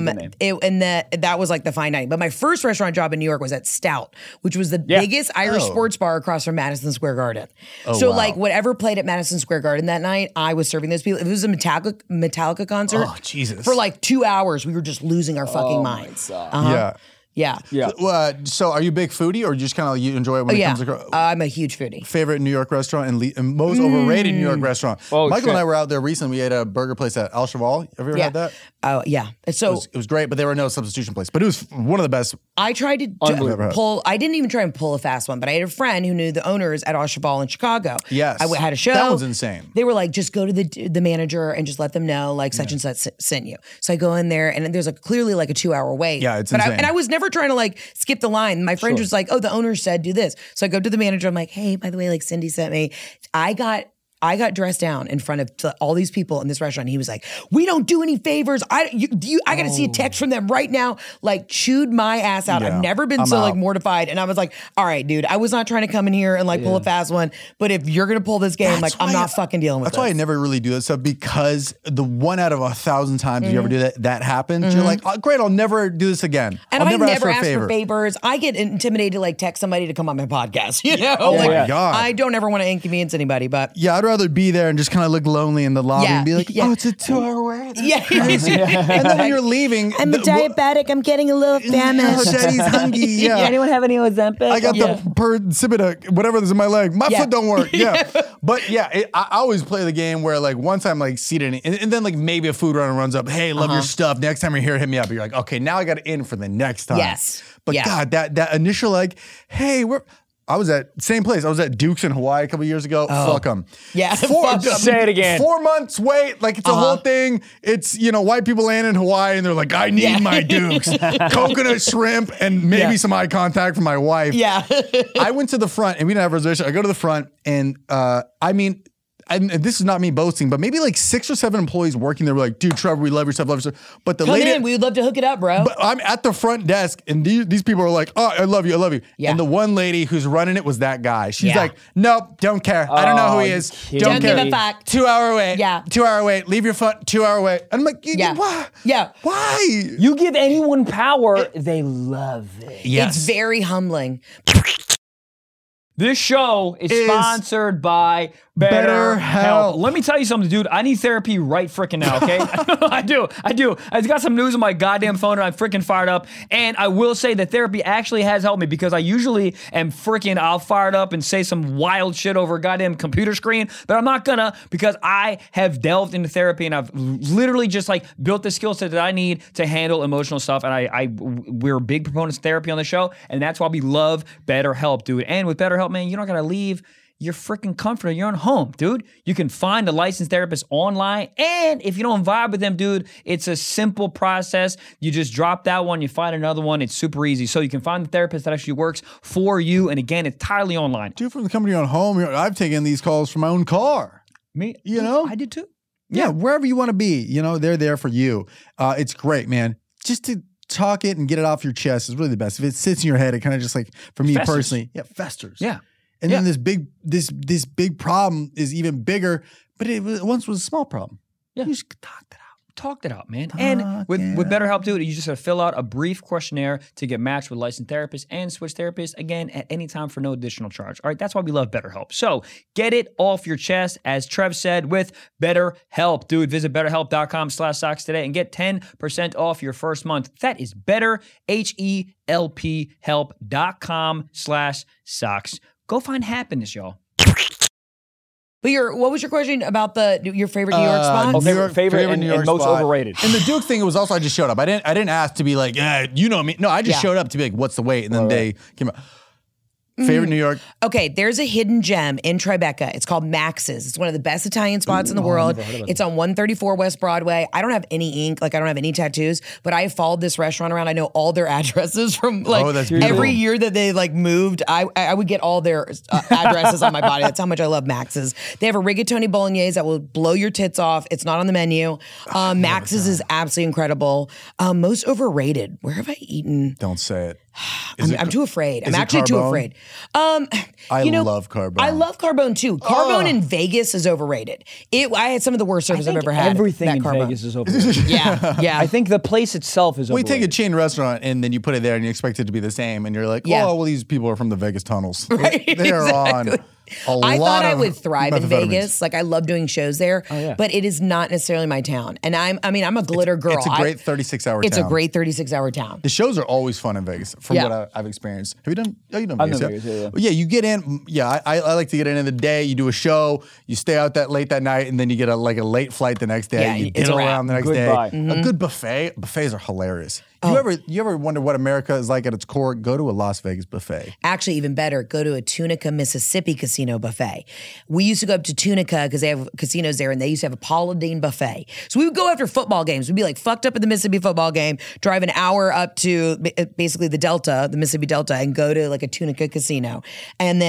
that was like the fine dining. But my first restaurant job in New York was at Stout, which was the biggest Irish sports bar across from Madison Square Garden. So wow. like whatever played at Madison Square Garden that night, I was serving those people. If it was a Metallica concert, Oh, Jesus. for like 2 hours, we were just losing our fucking minds. Yeah. Yeah. Yeah. So are you a big foodie or just kind of you enjoy it when it Yeah. comes across? I'm a huge foodie. Favorite New York restaurant and most overrated New York restaurant. Oh, Michael shit. and I were out there recently. We ate a burger place at Al Cheval. Have you ever had that? Oh, yeah. And so It was great, but there were no substitution place. But it was one of the best. I tried to Unbelievable. pull. I didn't even try and pull a fast one, but I had a friend who knew the owners at Cheval in Chicago. Yes. I had a show. That was insane. They were like, just go to the manager and just let them know like such and such sent you. So I go in there and there's clearly like a 2-hour wait. Yeah, it's but insane. I was never trying to like skip the line. My friend was like, oh, the owner said do this. So I go to the manager. I'm like, hey, by the way, like Cindy sent me. I got I got dressed down in front of all these people in this restaurant. He was like, "We don't do any favors. I got to see a text from them right now." Like, chewed my ass out. Yeah, I've never been I'm so like out. mortified. And I was like, "All right, dude. I was not trying to come in here and like pull a fast one. But if you're gonna pull this game, That's like, I'm why- not fucking dealing with That's why I this." never really do that stuff, because the 1 out of 1,000 times you ever do that happens, you're like, oh, great, I'll never do this again. And I'll I never ask ask for a favor. favors. I get intimidated to like text somebody to come on my podcast. You know, Oh like, my God. I don't ever want to inconvenience anybody, but Yeah, I'd rather be there and just kind of look lonely in the lobby Yeah, and be like, yeah. oh, it's a 2-hour wait. yeah. And then when you're leaving, I'm a diabetic. I'm getting a little Oh, famished. daddy's hungry. Yeah. Anyone have any Ozempic? I got the Persibitic, whatever's in my leg. My Yeah. foot don't work. Yeah. But yeah, I always play the game where like once I'm like seated and then like maybe a food runner runs up, hey, love your stuff. Next time you're here, hit me up. You're like, okay, now I got in for the next time. Yes. But Yeah. God, that initial like, hey, I was at same place. I was at Duke's in Hawaii a couple years ago. Fuck them. Yeah, fuck 'em. Say it again. 4 months wait, like it's a whole thing. It's white people land in Hawaii and they're like, I need my Dukes, coconut shrimp, and maybe Yeah. some eye contact from my wife. Yeah. I went to the front and we didn't have a reservation. I go to the front and and this is not me boasting, but maybe like 6 or 7 employees working there were like, dude, Trevor, we love your stuff, love your stuff. But the Come lady, in. We would love to hook it up, bro. but I'm at the front desk and these people are like, oh, I love you, I love you. Yeah. And the one lady who's running it was that guy. She's Yeah. like, nope, don't care. I don't know who he is. Don't care. give a fuck. 2-hour wait. Yeah. 2-hour wait. Leave your phone. 2-hour wait. And I'm like, Yeah. why? Yeah. Why? You give anyone power, they love it. Yes. It's very humbling. This show is Is sponsored by BetterHelp. BetterHelp. Let me tell you something, dude. I need therapy right freaking now, okay? I do. I got some news on my goddamn phone and I'm freaking fired up. And I will say that therapy actually has helped me because I usually am freaking, I'll fire it up and say some wild shit over a goddamn computer screen, but I'm not gonna because I have delved into therapy and I've literally just like built the skill set that I need to handle emotional stuff. And we're big proponents of therapy on the show, and that's why we love BetterHelp, dude. And with BetterHelp, man, you're not gonna leave your freaking comfort of your own home, dude. You can find a licensed therapist online, and if you don't vibe with them, dude, it's a simple process. You just drop that one, you find another one. It's super easy. So you can find the therapist that actually works for you, and again, it's entirely online. Dude, from the company on home, I've taken these calls from my own car. Me, You know? I did too. Yeah, wherever you want to be, they're there for you. It's great, man. Just to talk it and get it off your chest is really the best. If it sits in your head, it kind of just like, for me Festers. personally, festers. Yeah. And then this big problem is even bigger, but it once was a small problem. Yeah. You just talked it out. Talked it out, man. And with BetterHelp, dude, you just have to fill out a brief questionnaire to get matched with licensed therapists and switch therapists, again, at any time for no additional charge. All right, that's why we love BetterHelp. So get it off your chest, as Trev said, with BetterHelp. Dude, visit BetterHelp.com/socks today and get 10% off your first month. That is better, HELP, help.com/socks. Go find happiness, y'all. But what was your question about your favorite New York spot? New York- favorite and New York most spot. overrated. And the Duke thing, it was also I just showed up. I didn't ask to be like, you know me. No, I just Yeah. showed up to be like, what's the wait? And then they came out. Favorite New York. Okay, there's a hidden gem in Tribeca. It's called Max's. It's one of the best Italian spots in the world. It's on 134 West Broadway. I don't have any ink, like I don't have any tattoos, but I have followed this restaurant around. I know all their addresses from like Oh, that's beautiful. every year that they like moved. I would get all their addresses on my body. That's how much I love Max's. They have a rigatoni bolognese that will blow your tits off. It's not on the menu. Max's is absolutely incredible. Most overrated. Where have I eaten? Don't say it. I'm too afraid. I'm is it actually too Carbone? afraid. I love Carbone. I love Carbone too. Carbone in Vegas is overrated. I had some of the worst service I've ever had. Everything at in Carbone. Vegas is overrated. Yeah. I think the place itself is We overrated. take a chain restaurant and then you put it there and you expect it to be the same, and you're like, Yeah. oh, well, these people are from the Vegas tunnels. Right, They are exactly. on a lot I thought I of would thrive in methamphetamines. Vegas. Like I love doing shows there, yeah. but it is not necessarily my town. And I'm a glitter girl. It's a great 36-hour It's town. a great 36-hour town. The shows are always fun in Vegas, from Yeah. what I've experienced. Have you done? Oh, you done I've Vegas? done Vegas, yeah. Well, yeah, you get in. Yeah, I like to get in the day. You do a show. You stay out that late that night, and then you get a late flight the next day. Yeah, you it's dinner a wrap. around the next Goodbye. day. A good buffet. Buffets are hilarious. Oh. You ever wonder what America is like at its core? Go to a Las Vegas buffet. Actually, even better, go to a Tunica, Mississippi casino buffet. We used to go up to Tunica because they have casinos there, and they used to have a Paula Deen buffet. So we would go after football games. We'd be like fucked up at the Mississippi football game, drive an hour up to basically the Mississippi Delta, and go to like a Tunica casino. And then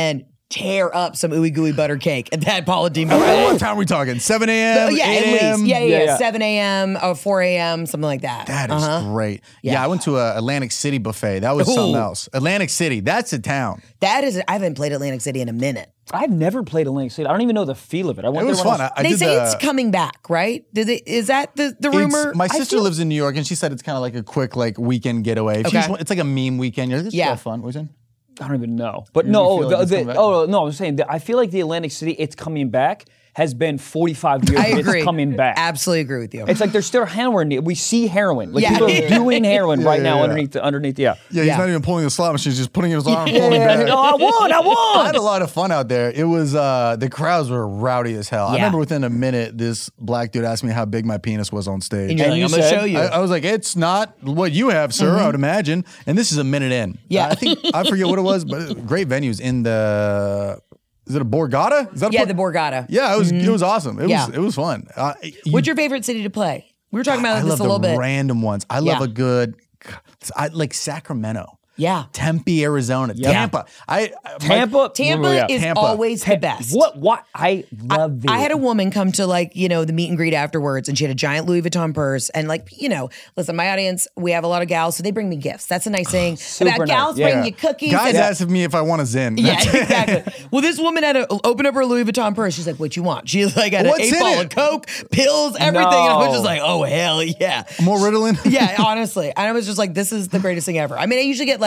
tear up some ooey gooey butter cake at that Paula Deen What buffet. time are we talking? 7 a.m. Yeah, 8 at a.m.? least. Yeah. Yeah. 7 a.m. or 4 a.m. something like that. That is great. Yeah. Yeah. I went to a Atlantic City buffet. That was something Ooh. else. Atlantic City, that's a town. That is. I haven't played Atlantic City in a minute. I've never played Atlantic City. I don't even know the feel of it. I went It was there when fun. I I They did say the- it's coming back, right? Is that the rumor? My I sister feel- lives in New York, and she said it's kind of like a quick weekend getaway. Okay. It's like a meme weekend. You're like, this is Yeah. all fun. What was it? I don't even know. But You no, feel like it's coming back? no, I'm saying that I feel like the Atlantic City, it's coming back, has been 45 years. I agree. It's coming back. Absolutely agree with you. It's like there's still heroin. We see heroin. Like Yeah. people are doing heroin right now yeah. underneath. Yeah. Yeah, he's Yeah. not even pulling the slot machine. He's just putting his arm and pulling Yeah. back. Oh, I won. I had a lot of fun out there. It was the crowds were rowdy as hell. I Yeah. remember within a minute, this black dude asked me how big my penis was on stage. and you're And like, you I'm gonna said- show you. I was like, it's not what you have, sir. I would imagine. And this is a minute in. Yeah. I think I forget what it was, but great venues in the. Is it a Borgata? Is that a yeah, the Borgata. Yeah, it was awesome. Yeah. It was fun. What's your favorite city to play? We were talking about I this love a little the bit. random ones. I love Yeah. a good. I like Sacramento. Yeah. Tempe, Arizona, Tampa. Tampa. Tampa Yeah. is Tampa. always the best. What? I love it. I had a woman come to the meet and greet afterwards, and she had a giant Louis Vuitton purse. And listen, my audience, we have a lot of gals, so they bring me gifts. That's a nice thing. super About gals nice. Yeah. bring you cookies. Guys and- asked me if I want a Zin. Yeah, exactly. Well, this woman had to open up her Louis Vuitton purse. She's like, "What you want?" She's like, "Had an What's in 8 ball it? of Coke, pills, everything." And I was No. just like, "Oh hell yeah!" More Ritalin. Yeah, honestly, and I was just like, "This is the greatest thing ever." I mean, I usually get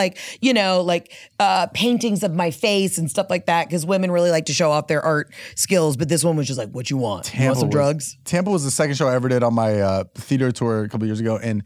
paintings of my face and stuff like that because women really like to show off their art skills. But this one was just like, "What you want? You want some drugs?" Tampa was the second show I ever did on my theater tour a couple years ago, and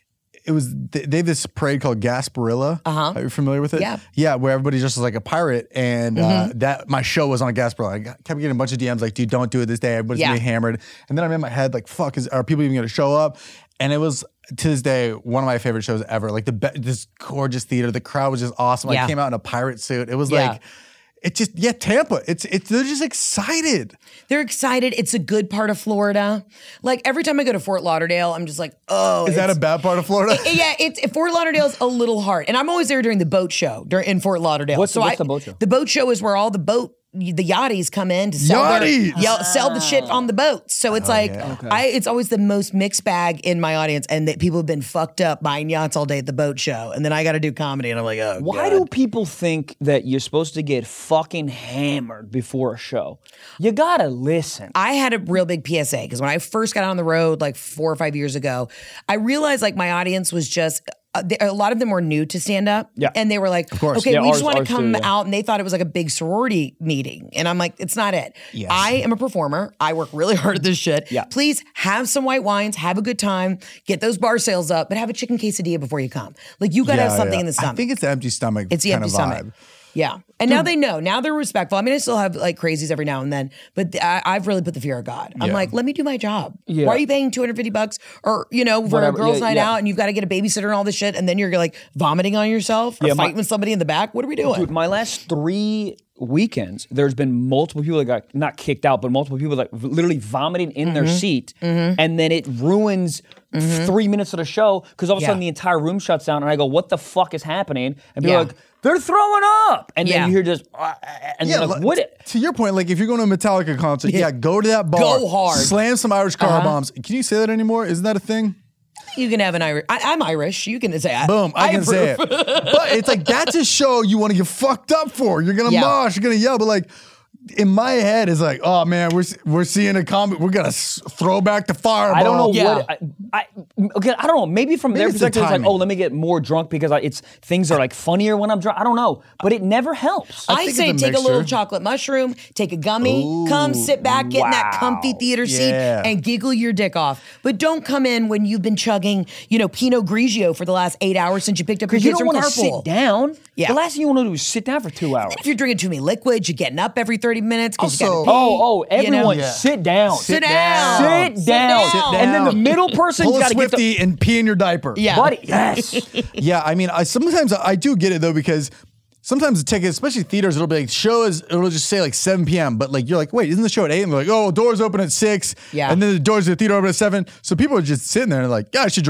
it was they have this parade called Gasparilla. Are you familiar with it? Yeah. Yeah, where everybody just was like a pirate, and that my show was on a Gasparilla. I kept getting a bunch of DMs like, "Dude, don't do it this day. Everybody's gonna be hammered." And then I'm in my head like, "Fuck, are people even gonna show up?" And it was to this day one of my favorite shows ever. Like this gorgeous theater, the crowd was just awesome. Yeah. I came out in a pirate suit. It was Yeah. like. It's just Tampa. It's they're just excited. They're excited. It's a good part of Florida. Like every time I go to Fort Lauderdale, I'm just like, "Oh, Is that a bad part of Florida? Yeah, Fort Lauderdale's a little hard, and I'm always there during the boat show in Fort Lauderdale. What's the boat show? The boat show is where all the yachties come in to sell sell the shit on the boat. So it's it's always the most mixed bag in my audience, and that people have been fucked up buying yachts all day at the boat show, and then I got to do comedy, and I'm like, oh, Why do people think that you're supposed to get fucking hammered before a show? You gotta listen. I had a real big PSA because when I first got on the road like 4 or 5 years ago, I realized like my audience was just. A lot of them were new to stand up, and they were like, course. "Okay, Yeah, we just want to ours come too, yeah. out," and they thought it was like a big sorority meeting, and I'm like, "It's not it. Yes. I am a performer. I work really hard at this shit. Yeah. Please have some white wines, have a good time, get those bar sales up, but have a chicken quesadilla before you come. Like you got to have something in the stomach. I think it's the empty stomach. It's the kind empty of stomach. vibe. Yeah. And now they know. Now they're respectful. I mean, I still have like crazies every now and then, but I've really put the fear of God. I'm Yeah. like, let me do my job. Yeah. Why are you paying $250 or, for Whatever. a girls' Yeah, night yeah. out and you've got to get a babysitter and all this shit and then you're like vomiting on yourself or Yeah, fighting with somebody in the back? What are we doing? Dude, my last 3 weekends, there's been multiple people that got not kicked out, but multiple people that literally vomiting in their seat, and then it ruins 3 minutes of the show because all of a sudden Yeah. the entire room shuts down, and I go, "What the fuck is happening?" And people are Yeah. like, "They're throwing up," and Yeah. then you hear just, and you're like, "What?" To your point, like if you're going to a Metallica concert, go to that bar, Go hard. slam some Irish car bombs. Can you say that anymore? Isn't that a thing? You can have an Irish. I'm Irish. You can say, Boom, I can say it. approve. But it's like that's a show you want to get fucked up for. You're gonna Yeah. mosh, you're gonna yell, but like. In my head, it's like, oh man, we're seeing a comic. We're gonna throw back the fireball. I don't know Yeah. what. I don't know. Maybe from their it's the perspective, it's like, timing. oh, let me get more drunk because things are like funnier when I'm drunk. I don't know, but it never helps. I think say it's a take a little mixture. chocolate mushroom, take a gummy, come sit back, get in that comfy theater seat Yeah. and giggle your dick off. But don't come in when you've been chugging, Pinot Grigio for the last 8 hours since you picked up your Because you kids don't from want to sit carpool. down. Yeah. The last thing you want to do is sit down for 2 hours. If you're drinking too many liquids, you're getting up every 30 minutes because you got to Also- pee. Everyone, Yeah. sit down. Sit down. Sit down. Sit And then the middle person Pull a got to get the Swiftie and pee in your diaper. Yeah. buddy. Yes. Yeah, I mean, sometimes I do get it though because sometimes the tickets, especially theaters, it'll be like it'll just say like 7 p.m. But like you're like, wait, isn't the show at 8? And they're like, oh, doors open at 6. Yeah. And then the doors of the theater open at 7. So people are just sitting there and like, yeah, I should drink.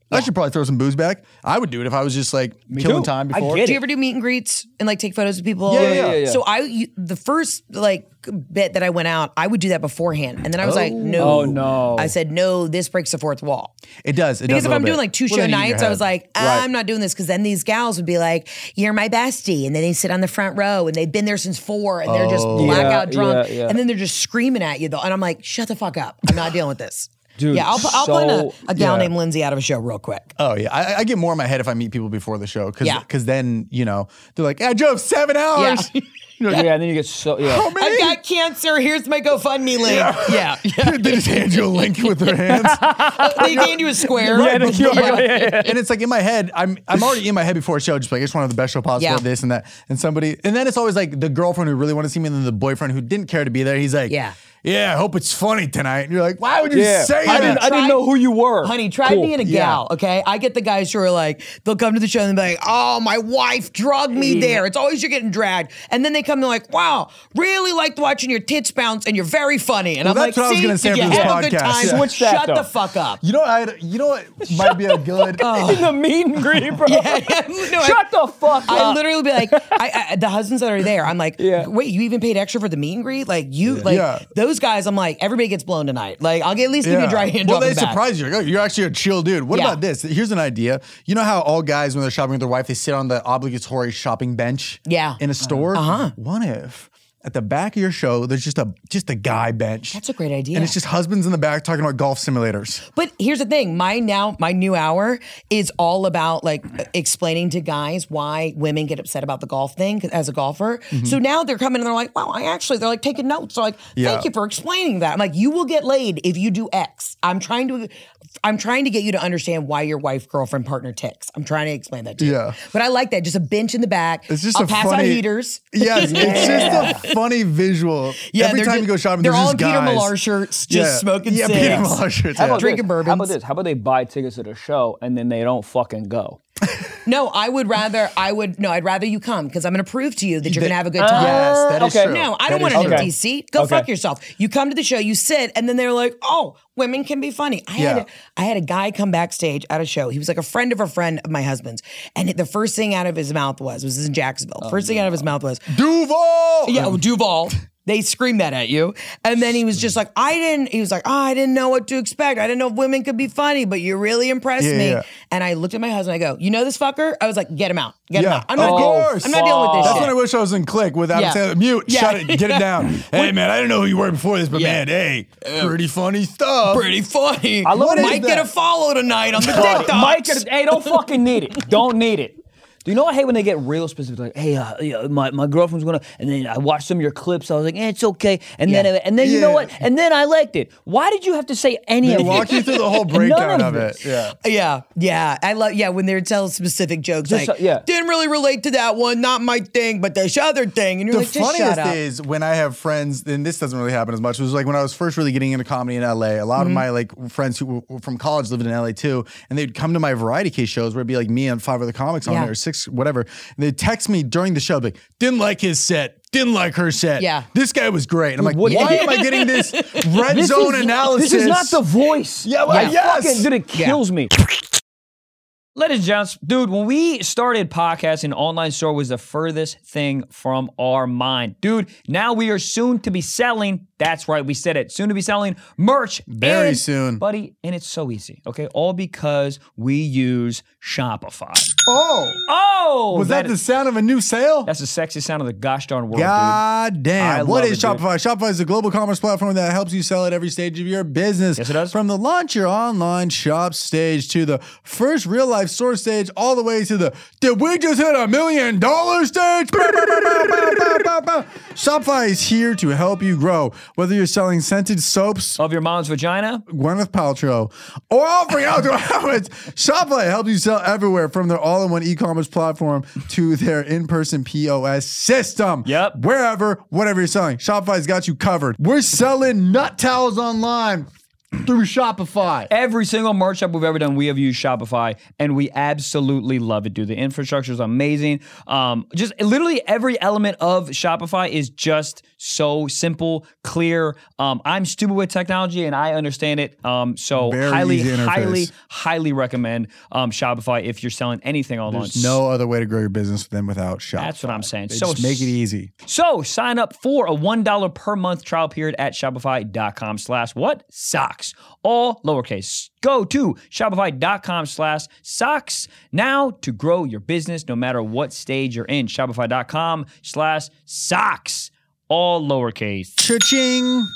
I should probably throw some booze back. I would do it if I was just like killing too. time I before. get Do you ever do meet and greets and like take photos of people? Yeah. So the first like bit that I went out, I would do that beforehand, and then I was like, no, Oh, no. I said no. This breaks the fourth wall. It does. It Because does if a I'm little doing bit. like two Well, show then you eat your nights, I was head. like, I'm not doing this because then these gals would be like, "You're my bestie," and then they sit on the front row and they've been there since 4, and they're just blackout drunk, and then they're just screaming at you though, and I'm like, shut the fuck up. I'm not dealing with this. Dude, I'll so- put a gal yeah. named Lindsay out of a show real quick. Oh yeah, I get more in my head if I meet people before the show because Yeah. then they're like, I drove 7 hours. Yeah. You're like, Yeah, and then you get so How many? I've got cancer. Here's my GoFundMe link. Yeah. They just hand you a link with their hands. They hand you a square. Yeah, the QR code, yeah. And it's like in my head, I'm already in my head before a show, just like I just want to have the best show possible, Yeah. this and that. And then it's always like the girlfriend who really wanted to see me, and then the boyfriend who didn't care to be there. He's like, yeah, I hope it's funny tonight. And you're like, why would you say I that? didn't know who you were. Honey, try Cool. being a gal, okay? I get the guys who are like, they'll come to the show and be like, oh, my wife drugged me there. It's always you're getting dragged. And then they come and they're like, wow, really liked watching your tits bounce and you're very funny. And Well, I'm that's like, what I was see, gonna say if you for this have a good podcast. time, Yeah. Switch that, shut though. the fuck up. You know what might be a good. In the meet and greet, bro. No, Shut the fuck up. I literally be like, the husbands that are there, I'm like, wait, you even paid extra for the meet and greet? Like those guys, I'm like, everybody gets blown tonight. Like, I'll get at least give you a dry hand Well, job they in the back. surprise you. Like, oh, you're actually a chill dude. What Yeah. about this? Here's an idea. You know how all guys, when they're shopping with their wife, they sit on the obligatory shopping bench in a store? What if at the back of your show, there's just a guy bench? That's a great idea. And it's just husbands in the back talking about golf simulators. But here's the thing, my new hour is all about like explaining to guys why women get upset about the golf thing as a golfer. So now they're coming and they're like, wow, they're like taking notes. They're like, thank you for explaining that. I'm like, you will get laid if you do X. I'm trying to get you to understand why your wife, girlfriend, partner ticks. I'm trying to explain that to you. Yeah. But I like that. Just a bench in the back. It's just I'll a pass out funny heaters. Yes, it's just a funny visual. Every they're time just- you go shopping, they're there's all just in Peter guys. Millar shirts, just smoking Peter cigs. Millar shirts. How yeah. about Drinking this? bourbons. How about this? How about they buy tickets to the show and then they don't fucking go? No, I'd rather you come because I'm going to prove to you that you're going to have a good time. Yes, that is Okay. true. No, I That don't want is an true. empty seat. Go fuck yourself. You come to the show, you sit, and then they're like, oh, women can be funny. I had a guy come backstage at a show. He was like a friend of my husband's. And the first thing out of his mouth was this is in Jacksonville. First thing out of his mouth was, Duval! yeah, Duval. They screamed that at you. And then he was just like, I didn't know what to expect. I didn't know if women could be funny, but you really impressed me. Yeah. And I looked at my husband, I go, you know this fucker? I was like, get him out. Get him Yeah, out. I'm not of dealing- course. I'm not dealing with this That's shit. when I wish I was in Click with Adam Sandler. Mute, Yeah. shut it, get it down. Hey, man, I didn't know who you were before this, but man, hey, pretty funny stuff. Pretty funny. I love What it. is Might that? get a follow tonight on the TikTok. Mike, hey, don't fucking need it. Don't need it. Do you know I hate when they get real specific? Like, hey, my girlfriend's gonna, and then I watched some of your clips. I was like, it's okay. And then you know what? And then I liked it. Why did you have to say any They of it? walk you through the whole None breakdown of this. it. Yeah. Yeah. I love, when they're telling specific jokes, Just, like, yeah. didn't really relate to that one, not my thing, but this other thing. And you're The like, just shut funniest up. is when I have friends, and this doesn't really happen as much. It was like when I was first really getting into comedy in LA. A lot of my friends who were from college lived in LA too, and they'd come to my variety case shows where it'd be like me and 5 other comics on there, or 6, whatever. And they'd text me during the show, like, didn't like his set. Didn't like her set. Yeah. This guy was great. And I'm like, What- why am I getting this red This zone is- analysis? This is not The Voice. Yeah, well, yes. Fucking, dude, it kills me. Ladies and gents, dude, when we started podcasting, online store was the furthest thing from our mind. Dude, now we are soon to be selling, that's right, we said it, soon to be selling merch. Very soon. Buddy, and it's so easy, okay? All because we use Shopify. Oh, was that the sound of a new sale? That's the sexiest sound of the gosh darn world, God damn. I What love is it, dude. Shopify? Shopify is a global commerce platform that helps you sell at every stage of your business. Yes, it does. From the launch your online shop stage to the first real life store stage, all the way to the did we just hit $1 million stage? Shopify is here to help you grow. Whether you're selling scented soaps, Of your mom's vagina? Gwyneth Paltrow, or offering outdoor outfits, Shopify helps you sell everywhere from their all-in-one e-commerce platform to their in-person POS system. Yep. Wherever, whatever you're selling, Shopify's got you covered. We're selling nut towels online. through Shopify. Every single merch shop we've ever done, we have used Shopify, and we absolutely love it, dude. The infrastructure is amazing. Just literally every element of Shopify is just so simple, clear. I'm stupid with technology, and I understand it. So Very easy interface. highly recommend Shopify if you're selling anything online. There's no other way to grow your business than without Shopify. That's what I'm saying. They So just make it easy. So sign up for a $1 per month trial period at shopify.com/what? Socks. All lowercase. Go to shopify.com/socks now to grow your business no matter what stage you're in. Shopify.com/socks. All lowercase. Cha-ching.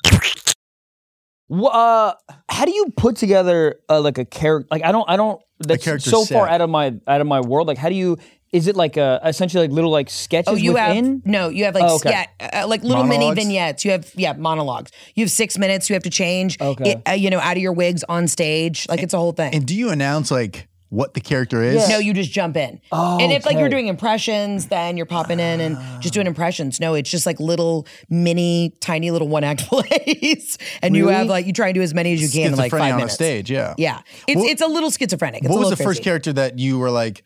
How do you put together like a character? Like I don't. That's character so set. far out of my world. Like how do you? Is it like essentially like little like sketches Oh, you within? have like okay. like little Monologues? mini vignettes. You have monologues. You have 6 minutes. You have to change Okay. it, out of your wigs on stage. Like it's a whole thing. And do you announce like what the character is? No, you just jump in. Oh, and if like you're okay. doing impressions, then you're popping in and just doing impressions. No, it's just like little mini, tiny little one act plays. And you Really? have like, you try and do as many as you can in like 5 Schizophrenia on a minutes. stage, yeah. Yeah. It's a little schizophrenic. It's What a was little the first crazy. character that you were like,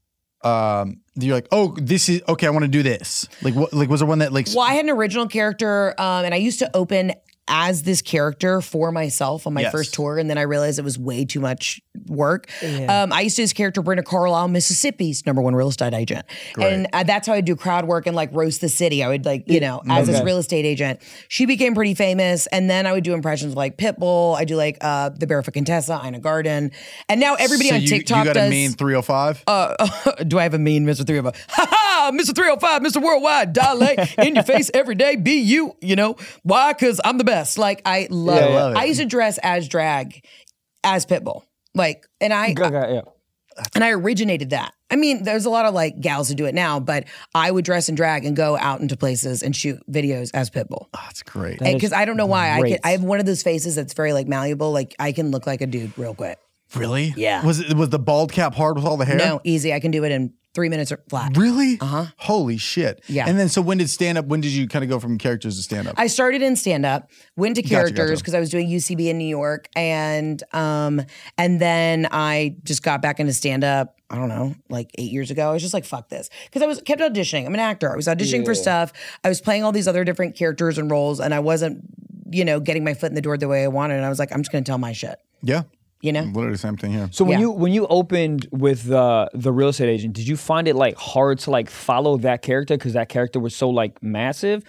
you're like, oh, this is okay. I want to do this. Like, what? Like, was there one that like? Well, I had an original character, and I used to open as this character for myself on my Yes. first tour, and then I realized it was way too much work. I used to do this character, Brenda Carlisle, Mississippi's #1 real estate agent, and that's how I do crowd work and like roast the city. I would like, as this real estate agent. She became pretty famous, and then I would do impressions like Pitbull. I do like the Barefoot Contessa, Ina Garden, and now everybody so on you TikTok got does. a mean 305. Do I have a mean Mr. 305? Ha ha! Mr. 305, Mr. Worldwide, dilate in your face every day. Be you, Why? Because I'm the best. Like, I love it. love it. I used to dress as drag, as Pitbull. Like, and I originated that. I mean, there's a lot of like gals who do it now, but I would dress in drag and go out into places and shoot videos as Pitbull. That's great. Because I don't know why. great. I have one of those faces that's very like malleable. Like, I can look like a dude real quick. Really? Yeah. Was the bald cap hard with all the hair? No, easy. I can do it in 3 minutes or flat. Really? Holy shit. Yeah. And then so when did stand up? When did you kind of go from characters to stand up? I started in stand up, went to characters gotcha. because I was doing UCB in New York, and then I just got back into stand up. I don't know, like 8 years ago. I was just like, fuck this, because I kept auditioning. I'm an actor. I was auditioning for stuff. I was playing all these other different characters and roles, and I wasn't, getting my foot in the door the way I wanted. And I was like, I'm just gonna tell my shit. Yeah. You know? Literally the same thing here. So when Yeah. you opened with the real estate agent, did you find it like hard to like follow that character because that character was so like massive?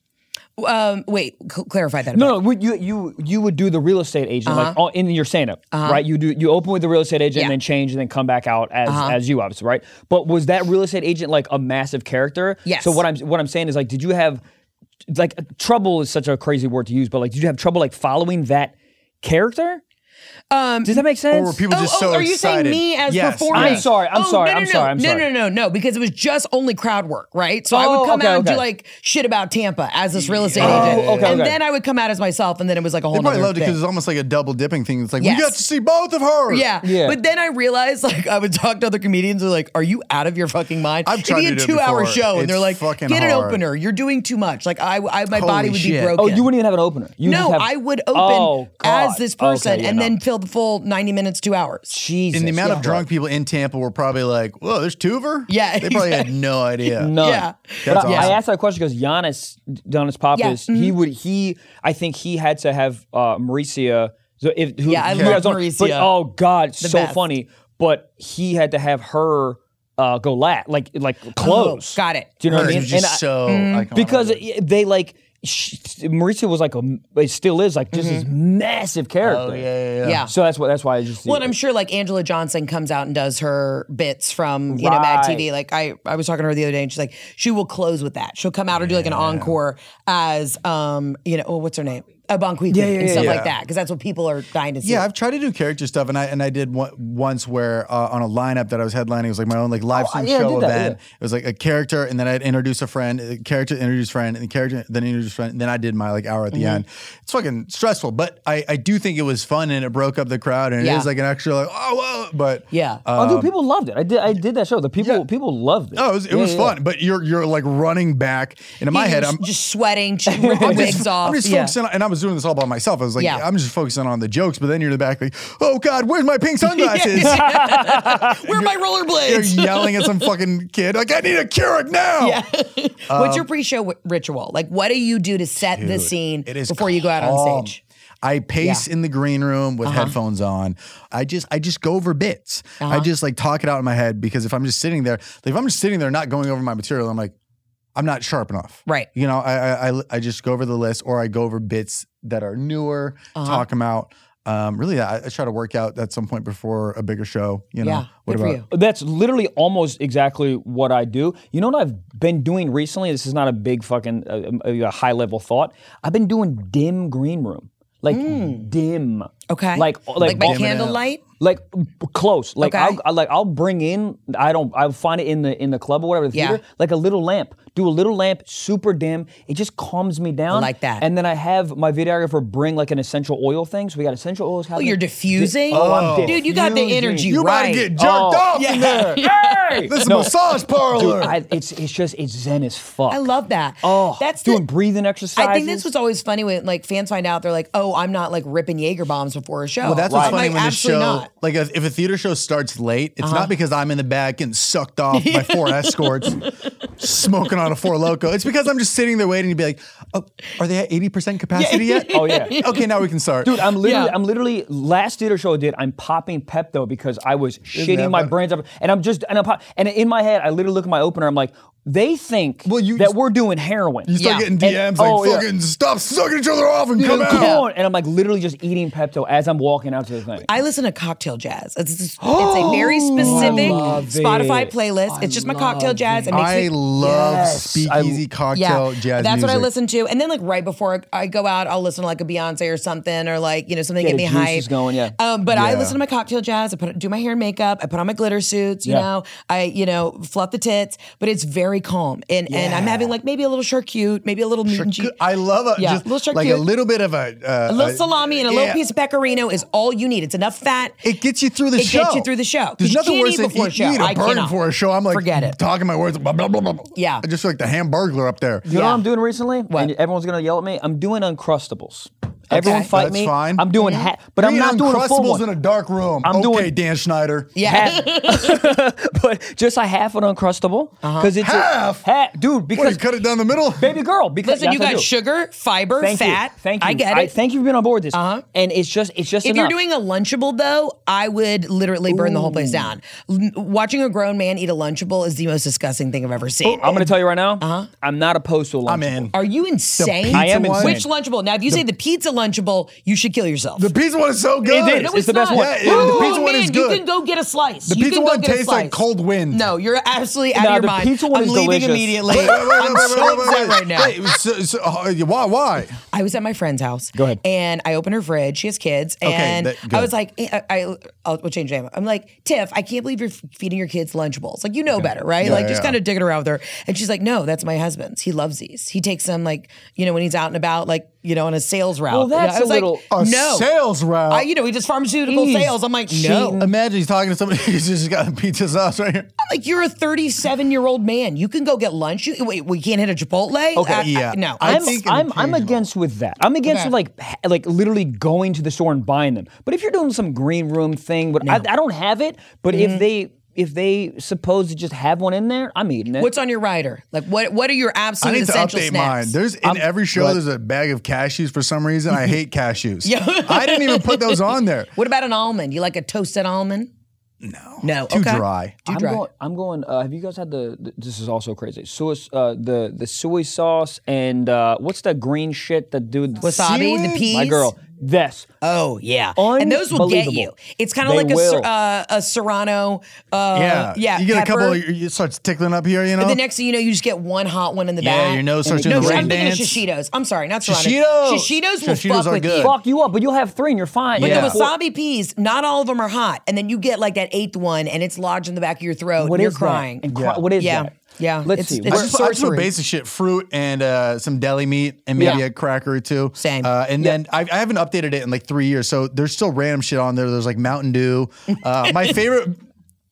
Wait, clarify that. A bit. No, you would do the real estate agent like in your stand up, right? You open with the real estate agent and Yeah. then change and then come back out as you obviously, right? But was that real estate agent like a massive character? Yes. So what I'm saying is like, did you have like trouble is such a crazy word to use, but like did you have trouble like following that character? Does that make sense? Or were people just so are you excited? saying me as Yes. performing? I'm sorry, I'm sorry. No, because it was just only crowd work, right? So I would come out and do like shit about Tampa as this real estate agent. And then I would come out as myself, and then it was like a whole They probably nother loved it thing. because it's almost like a double dipping thing. It's like, Yes. we got to see both of her. Yeah. Yeah. But then I realized, like, I would talk to other comedians who are like, are you out of your fucking mind? I've tried It'd be to a do it 2-hour before. show, and they're It's like, fucking get an hard. opener. You're doing too much. Like, my body would be shit. broken. Oh, you wouldn't even have an opener. You No, just have, I would open as this person Okay, yeah, and no. then fill the full 90 minutes, 2 hours. Jesus. And the amount yeah. of drunk people in Tampa were probably like, whoa, there's two of her? Yeah, They probably had exactly. no idea. None. Yeah. That's But I awesome. asked that question because Giannis Pappas, I think he had to have Mauricia. So Yeah, I who love has on- Mauricia. But oh God, so best. funny. But he had to have her go like close. got it. Do you know what I It mean? was just so iconic. Because they like Mauricia was like it still is like just this massive character. Oh, yeah. Yeah. So that's why I just. Well, and I'm sure like Angela Johnson comes out and does her bits from Mad Right. TV. Like I was talking to her the other day, and she's like, she will close with that. She'll come out and do like an encore as what's her name? Bonquitque and stuff like that, because that's what people are dying to see. Yeah, I've tried to do character stuff, and I did one once where on a lineup that I was headlining, it was like my own like live stream yeah, I show did that, event. yeah. It was like a character, and then I'd introduce a friend, a character introduce friend, and the character then introduce friend, and then I did my like hour at the end. It's fucking stressful, but I do think it was fun, and it broke up the crowd, and it Yeah. is like an extra like whoa, but Yeah. Dude, people loved it. I did that show. The people loved it. oh, it was fun. But you're like running back, and in my head, I'm just sweating, ripping wigs off. I'm just Yeah. focusing on, and I was doing this all by myself. I was like, Yeah. I'm just focusing on the jokes. But then you're in the back like, oh God, where's my pink sunglasses? Where are my You're rollerblades? yelling at some fucking kid like, I need a Keurig now. Yeah. What's your pre-show ritual? Like, what do you do to set the scene It is before you go out on calm. stage? I pace Yeah. in the green room with headphones on. I just go over bits. I just like talk it out in my head because if I'm just sitting there, not going over my material, I'm like, I'm not sharp enough. Right. You know, I just go over the list or I go over bits that are newer, talk them out. Really, I try to work out at some point before a bigger show. You know, Yeah, what good for about? you. That's literally almost exactly what I do. You know what I've been doing recently? This is not a big fucking a high level thought. I've been doing dim green room. Like dim. Okay. Like by dimming candlelight? Like close. Like Okay. I'll bring in. I'll find it in the club or whatever, the Yeah. theater. Like a little lamp. Do a little lamp, super dim. It just calms me down. I like that. And then I have my videographer bring like an essential oil thing. So we got essential oils. Oh, you're diffusing? I'm Dude, you got the diffusing. energy You about right. to get jerked off in there. Hey! This is a massage parlor. Dude, it's zen as fuck. I love that. Oh, That's doing breathing exercises. I think that's what's always funny when like fans find out they're like, oh, I'm not like ripping Jaeger bombs before a show. Well, that's what's I'm funny like, when the absolutely show, not. like if a theater show starts late, it's not because I'm in the back getting sucked off by 4 escorts, smoking on a 4 Loko. It's because I'm just sitting there waiting to be like, oh, are they at 80% capacity yet? Oh yeah. Okay, now we can start. Dude, I'm Yeah. literally last theater show I did, I'm popping Pepto because I was shitting that my funny? brains up. And in my head, I literally look at my opener, I'm like, they think that we're doing heroin. you start Yeah. getting DMs like, yeah. fucking stop sucking each other off and come Come out. on. And I'm like literally just eating Pepto as I'm walking out to the thing. I listen to cocktail jazz. It's a very specific love Spotify it. playlist. It's just my cocktail jazz. It makes I me love Yes. speakeasy cocktail jazz that's what I music. listen to. And then like right before I go out, I'll listen to like a Beyonce or something, or like something Get to get me the hype. juices going, yeah. But I Yeah. listen to my cocktail jazz. I do my hair and makeup. I put on my glitter suits. You Yeah. know, I fluff the tits. But it's very calm. And I'm having like maybe a little charcuterie, maybe a little meat and cheese. I love Yeah, just little like a charcuterie. little bit of a little salami and a little yeah. piece of pecorino is all you need. It's enough fat. It gets you through the show. It gets you through the show. 'Cause There's you nothing can't worse eat than before a show. you eat I a burger cannot. before a show. I'm like Forget it. talking my words. Blah, blah, blah, blah. Yeah. I just feel like the Hamburglar up there. You know Yeah. what I'm doing recently? What? And everyone's gonna yell at me. I'm doing Uncrustables. Everyone fight That's me. fine. I'm doing but I'm Eating not doing a full Uncrustables one. in a dark room. I'm okay, doing- Dan Schneider. Yeah. But just a half an Uncrustable because it's Half? dude. What, Because you cut it down the middle? baby girl. Because Listen, you yes, I got do. sugar, fiber, Thank fat. You. Thank you. I get it. Thank you for being on board with this. And it's just If enough. you're doing a Lunchable, though, I would literally burn the whole place down. Watching a grown man eat a Lunchable is the most disgusting thing I've ever seen. I'm going to tell you right now. I'm not opposed to a Lunchable. I'm in. Are you insane? pizza I am one? insane. Which Lunchable? Now, if you say the pizza Lunchable, you should kill yourself. The pizza one is so good. It is. No, It's the best not. one. Yeah, the Oh, pizza one is man, good. You can go get a slice. The You pizza can go one get a tastes like slice. cold wind. No, you're absolutely out No, of your the mind. pizza one I'm is leaving delicious. immediately. Wait, I'm so upset right now. Why? I was at my friend's house. Go ahead. And I opened her fridge. She has kids. And good. I was like, we'll change the name. I'm like, Tiff, I can't believe you're feeding your kids Lunchables. Like, you know better, right? Yeah, like, just yeah. kind of digging around with her. And she's like, no, that's my husband's. He loves these. He takes them like, when he's out and about, like, on a sales route. Well, that's I was a little- like, A no. sales route. He does pharmaceutical He's sales. I'm like, no. cheating. Imagine he's talking to somebody who's just got pizza sauce right here. Like, you're a 37-year-old man. You can go get lunch. Wait, we can't hit a Chipotle? Okay, yeah. No. I think an I'm occasional. against with that. I'm against Okay. with like literally going to the store and buying them. But if you're doing some green room thing, but I don't have it. But if they suppose to just have one in there, I'm eating it. What's on your rider? Like, what are your I absolute need to essential update snacks? mine. There's in every show. what? There's a bag of cashews for some reason. I hate cashews. Yeah. I didn't even put those on there. What about an almond? You like a toasted almond? No. Too okay. dry. Too dry. I'm going. Have you guys had this is also crazy. The soy sauce and what's that green shit that dude? Wasabi, the Seaweed? peas. My girl. This. Oh yeah, and those will get you. Unbelievable. It's kind of They like will. a serrano. Yeah. yeah. You get pepper. a couple. It starts tickling up here. You know. The next thing you know, you just get one hot one in the Yeah, back. your nose starts No, doing the I'm rain thinking of dance. Shishitos. I'm sorry, not serrano. Shishitos. Shishitos will Shishitos fuck are with good. you. Fuck you up, but you'll have 3 and you're fine. But Yeah. the wasabi peas, not all of them are hot, and then you get like that 8th one, and it's lodged in the back of your throat, What and you're is crying. that? And Yeah. what is Yeah. that? Yeah. Let's It's- see. it's What- I just put sorcery. basic shit, fruit and some deli meat and maybe Yeah. a cracker or two. Same. And then I haven't updated it in like 3 years, so there's still random shit on there. There's like Mountain Dew. My favorite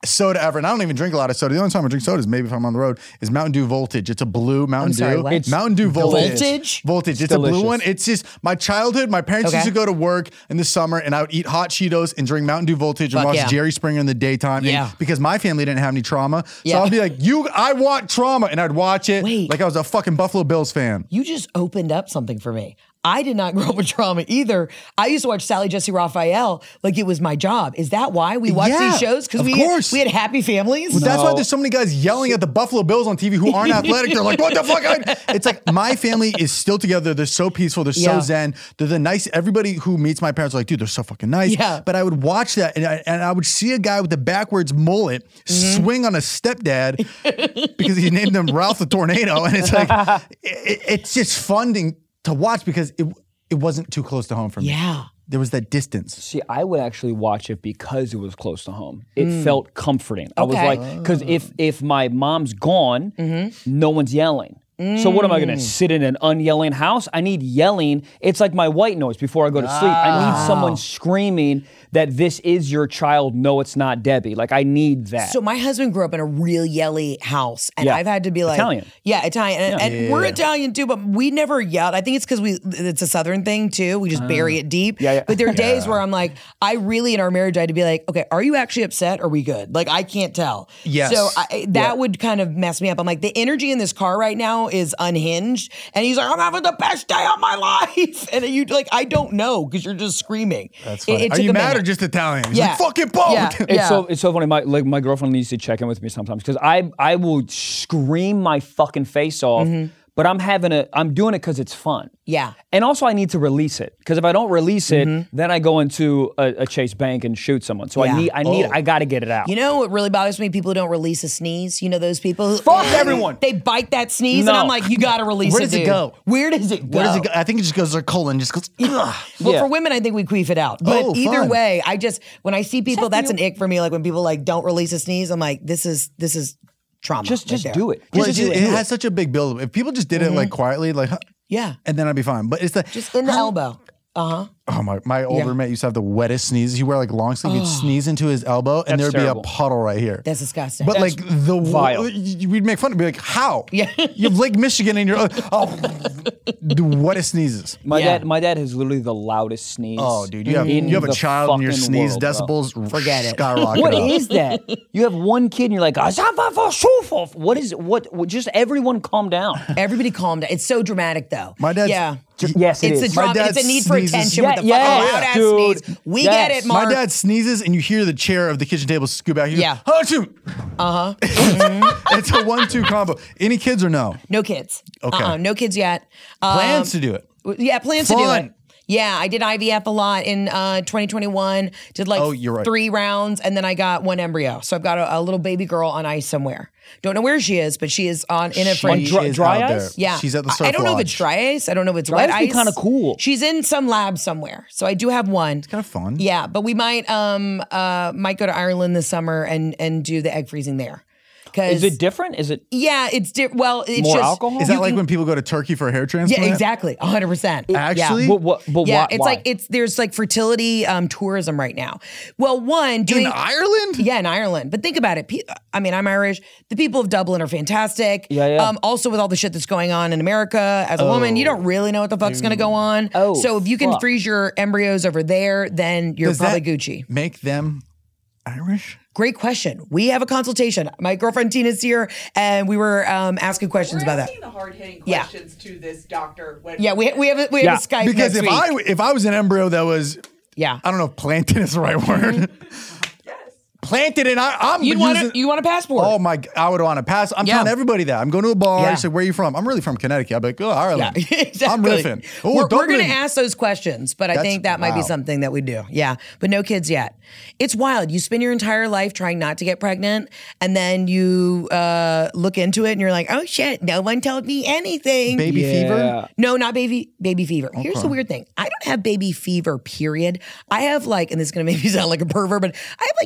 soda ever, and I don't even drink a lot of soda. The only time I drink soda is maybe if I'm on the road, is Mountain Dew Voltage. It's a blue Mountain sorry, Dew. what? It's Mountain Dew Voltage. Voltage? Voltage. It's a blue delicious. one. It's just my childhood. My parents Okay. used to go to work in the summer, and I would eat hot Cheetos and drink Mountain Dew Voltage and Fuck watch yeah. Jerry Springer in the daytime. And Yeah. because my family didn't have any trauma, so Yeah. I'd be like, I want trauma, and I'd watch it Wait. like I was a fucking Buffalo Bills fan. You just opened up something for me. I did not grow up with trauma either. I used to watch Sally Jesse Raphael like it was my job. Is that why we watch Yeah, these shows? Because of we course. had happy families. Well, that's why there's so many guys yelling at the Buffalo Bills on TV who aren't athletic. They're like, what the fuck? It's like my family is still together. They're so peaceful. They're so Yeah. zen. They're the nice. Everybody who meets my parents are like, dude, they're so fucking nice. Yeah. But I would watch that and I would see a guy with the backwards mullet swing on a stepdad because he named him Ralph the Tornado. And it's like, it's just fun to watch because it wasn't too close to home for me. Yeah. There was that distance. See, I would actually watch it because it was close to home. It felt comforting. I was Okay. like, because if my mom's gone, no one's yelling. So what am I going to sit in an unyelling house? I need yelling. It's like my white noise before I go to sleep. I need someone screaming that this is your child. No, it's not Debbie. Like I need that. So my husband grew up in a real yelly house, and Yeah. I've had to be like Italian. Yeah, Italian, and we're Italian too, but we never yelled. I think it's because it's a Southern thing too. We just bury it deep. Yeah. But there are days where I'm like, I really in our marriage I had to be like, okay, are you actually upset? Or are we good? Like I can't tell. Yes. So that would kind of mess me up. I'm like, the energy in this car right now is unhinged, and he's like, I'm having the best day of my life, and you like, I don't know because you're just screaming. That's funny. It Are took you a mad minute. or just Italian? He's Yeah. like, fucking both. Yeah. It's so funny. My girlfriend needs to check in with me sometimes because I will scream my fucking face off, but I'm doing it because it's fun. Yeah. And also I need to release it because if I don't release it, then I go into a Chase Bank and shoot someone. So Yeah. I got to get it out. You know what really bothers me? People who don't release a sneeze. You know those people who Fuck everyone. They bite that sneeze, and No. I'm like, you got to release Where it. does it dude. go? Where does it go? Where does it go? I think it just goes to their colon, just goes, ugh. Well, Yeah. for women, I think we queef it out. But Oh, either fun. way, when I see people, that's an ick for me. Like when people like don't release a sneeze, I'm like, this is trauma. Just right there. do it. Well, Just it do it. has such a big build. If people just did it like quietly, like, huh, Yeah. and then I'd be fine. But it's the Just in the elbow. Oh my old Yeah. roommate used to have the wettest sneezes. He wear like long sleeve. He'd sneeze into his elbow, and That's there'd terrible. be a puddle right here. That's disgusting. But like the vile. we'd make fun of it, be like, how? Yeah. You have Lake Michigan in your the wettest sneezes. My Yeah. dad has literally the loudest sneeze. Oh, dude, in you have a the child and your fucking sneeze world, bro. decibels Forget it. skyrocket. What up. is that? You have one kid and you're like, what is what? Just everyone calm down. Everybody calm down. It's so dramatic though. My dad's- Yeah. Yes, it It's is. a drama. My dad It's a need for sneezes. attention Yeah, with the yeah, fucking loud ass dude. sneeze. We Yes. get it, Mark. My dad sneezes, and you hear the chair of the kitchen table scoop out. He goes, Yeah. Achoo! It's a 1-2 combo. Any kids or no? No kids. Okay. No kids yet. Plans to do it. Yeah, plans to do Fun. it. Yeah, I did IVF a lot in 2021. Did like Oh, you're right. 3 rounds, and then I got 1 embryo. So I've got a little baby girl on ice somewhere. Don't know where she is, but she is in a She fridge. dry is ice? out there. Yeah, She's at the surf I don't know if it's lodge. dry ice. I don't know if it's Dry wet ice be ice. kinda cool. She's in some lab somewhere, so I do have one. Kind of fun. Yeah, but we might go to Ireland this summer and do the egg freezing there. Is it different? Is it Yeah, it's well, it's more just alcohol? Is that like when people go to Turkey for a hair transplant? yeah, exactly, 100%. Actually? But Yeah, why? it's like there's like fertility tourism right now. Well, one doing In Ireland? yeah, in Ireland. But think about it. I mean, I'm Irish. The people of Dublin are fantastic. Yeah. Also, with all the shit that's going on in America, as a woman, you don't really know what the fuck's going to go on. Oh, so if you can fuck. freeze your embryos over there, then you're Does probably that Gucci. make them Irish? Great question. We have a consultation. My girlfriend Tina's here, and we were asking questions We're about that. asking the hard-hitting Yeah. questions to this doctor. When Yeah, we have a Yeah. Skype Because next week. if I was an embryo that was, Yeah. I don't know if planted is the right word. Planted and I'm You using, want a passport? Oh my! I would want to pass. I'm Yeah. telling everybody that I'm going to a bar. Yeah. I say, "Where are you from?" I'm really from Connecticut. I'd be like, "Oh, Ireland." Yeah, exactly. I'm riffing. Oh, we're going Dublin. to ask those questions, but I That's- think that might be wow. something that we do. Yeah, but no kids yet. It's wild. You spend your entire life trying not to get pregnant, and then you look into it, and you're like, "Oh shit! No one told me anything." Baby fever. Yeah. No, not baby fever. Here's the weird thing. I don't have baby fever, period. I have like, and this is going to make me sound like a pervert, but I have like 8-year-old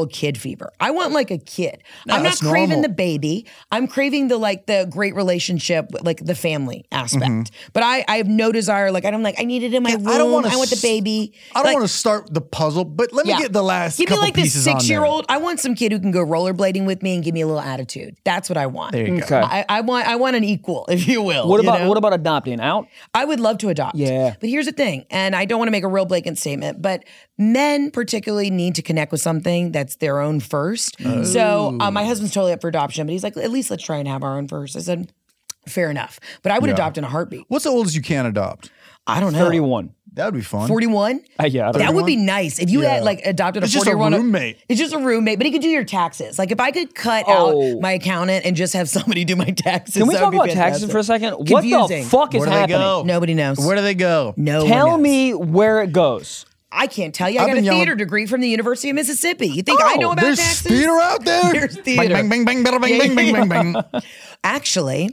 little kid fever. I want like a kid. I'm not that's craving normal. the baby. I'm craving the great relationship, like the family aspect. But I have no desire. Like I need it in my room. I don't want I want the baby. I don't want to start the puzzle, but let me get the last Give me couple like this pieces on there. 6-year-old. I want some kid who can go rollerblading with me and give me a little attitude. That's what I want. There you go. Okay. I want an equal, if you will. What you about know? what about adopting out? I would love to adopt. Yeah. But here's the thing, and I don't want to make a real blatant statement, but men particularly need to connect with something that's their own first. So my husband's totally up for adoption, but he's like, at least let's try and have our own first. I said, fair enough. But I would adopt in a heartbeat. What's the oldest you can adopt? I don't know. 31. That would be fun. 41? Yeah, I don't That know. would be nice if you had like adopted a It's just a 41. roommate. It's just a roommate, but he could do your taxes. Like if I could cut out my accountant and just have somebody do my taxes. Can we that talk would be about taxes fantastic. for a second? What the Confusing. fuck is Where do they happening? go? Nobody knows. Where do they go? No one Tell knows. me where it goes. I can't tell you. I I've got a been yelling- theater degree from the University of Mississippi. You think I know about There's taxes? theater out there. There's theater. Bang, bang, bang, bang, bang, bang, bang, bang, bang. Actually,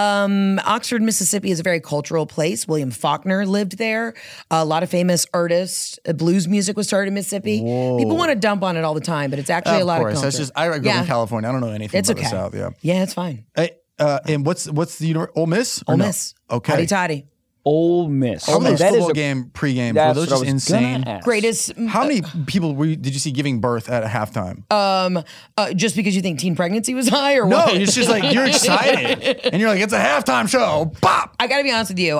Oxford, Mississippi is a very cultural place. William Faulkner lived there. A lot of famous artists. Blues music was started in Mississippi. People want to dump on it all the time, but it's actually a Of lot course, of culture. that's just. I grew up in California. I don't know anything It's about okay. the South. Yeah. Yeah, it's fine. Hey, and what's the Ole Miss? Or Ole no? Miss. Okay. Hotty totty. Ole Miss. How many That is football a- game pregame? Were That's those what I just was gonna insane? ask. Greatest. How many people did you see giving birth at halftime? Just because you think teen pregnancy was high or No, what? it's just like you're excited and you're like, it's a halftime show. Bop. I got to be honest with you.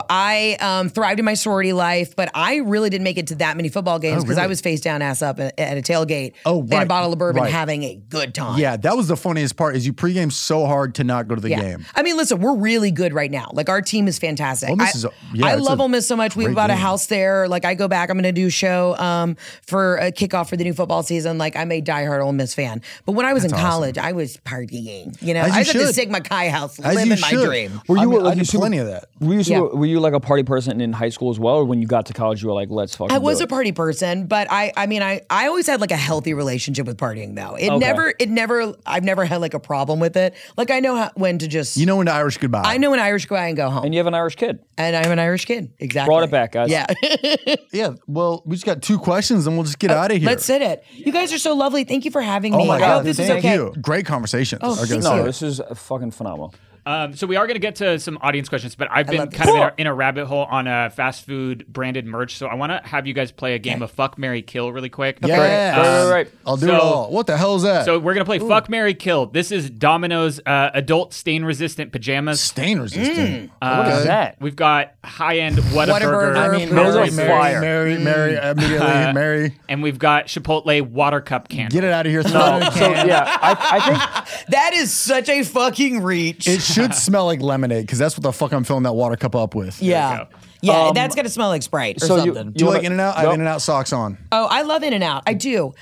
I thrived in my sorority life, but I really didn't make it to that many football games because I really? was face down, ass up at a tailgate Oh, and a right, bottle of bourbon right. having a good time. Yeah, that was the funniest part. Is you pregame so hard to not go to the game. I mean, listen, we're really good right now. Like our team is fantastic. Ole Miss I it's love a Ole Miss so much. We have great bought a game. house there. Like I go back. I'm going to do a show for a kickoff for the new football season. Like I'm a diehard Ole Miss fan. But when I was in college, I was partying. You know, As you I was at the should. Sigma Chi house, As living you my should. dream. Were you I like did plenty of that. Were you like a party person in high school as well, or when you got to college you were like, let's fucking I was do a it? party person, but I always had like a healthy relationship with partying though. I've never had like a problem with it. Like I know when to just, You know when to Irish goodbye. I know when Irish go out and go home. And you have an Irish kid. And I'm an Irish kid. Exactly. Brought it back, guys. Yeah. Yeah. Well, we just got 2 questions and we'll just get out of here. Let's sit it. You guys are so lovely. Thank you for having me. Oh my I God. hope this is Thank okay. you. Great conversations. Oh, I gotta thank say. No, this is fucking phenomenal. So we are going to get to some audience questions, but I've been love kind of this. in a rabbit hole on fast food branded merch. So I want to have you guys play a game of Fuck, Marry, Kill really quick. Yeah. Right. I'll do So- it all. What the hell is that? So we're going to play Fuck, Marry, Kill. This is Domino's adult stain-resistant pajamas. Stain resistant. What is that? We've got high-end Whataburger. Whataburger. I mean, Those are Mary, fire. Mary, immediately, Mary. And we've got Chipotle water cup candle. Get it out of here. Throw it in a So can. yeah, I think That is such a fucking reach. It should smell like lemonade because that's what the fuck I'm filling that water cup up with. yeah. go. Yeah, that's got to smell like Sprite or so you- something. Do you wanna- like In-N-Out? I have In-N-Out socks on. Oh, I love In-N-Out. I do.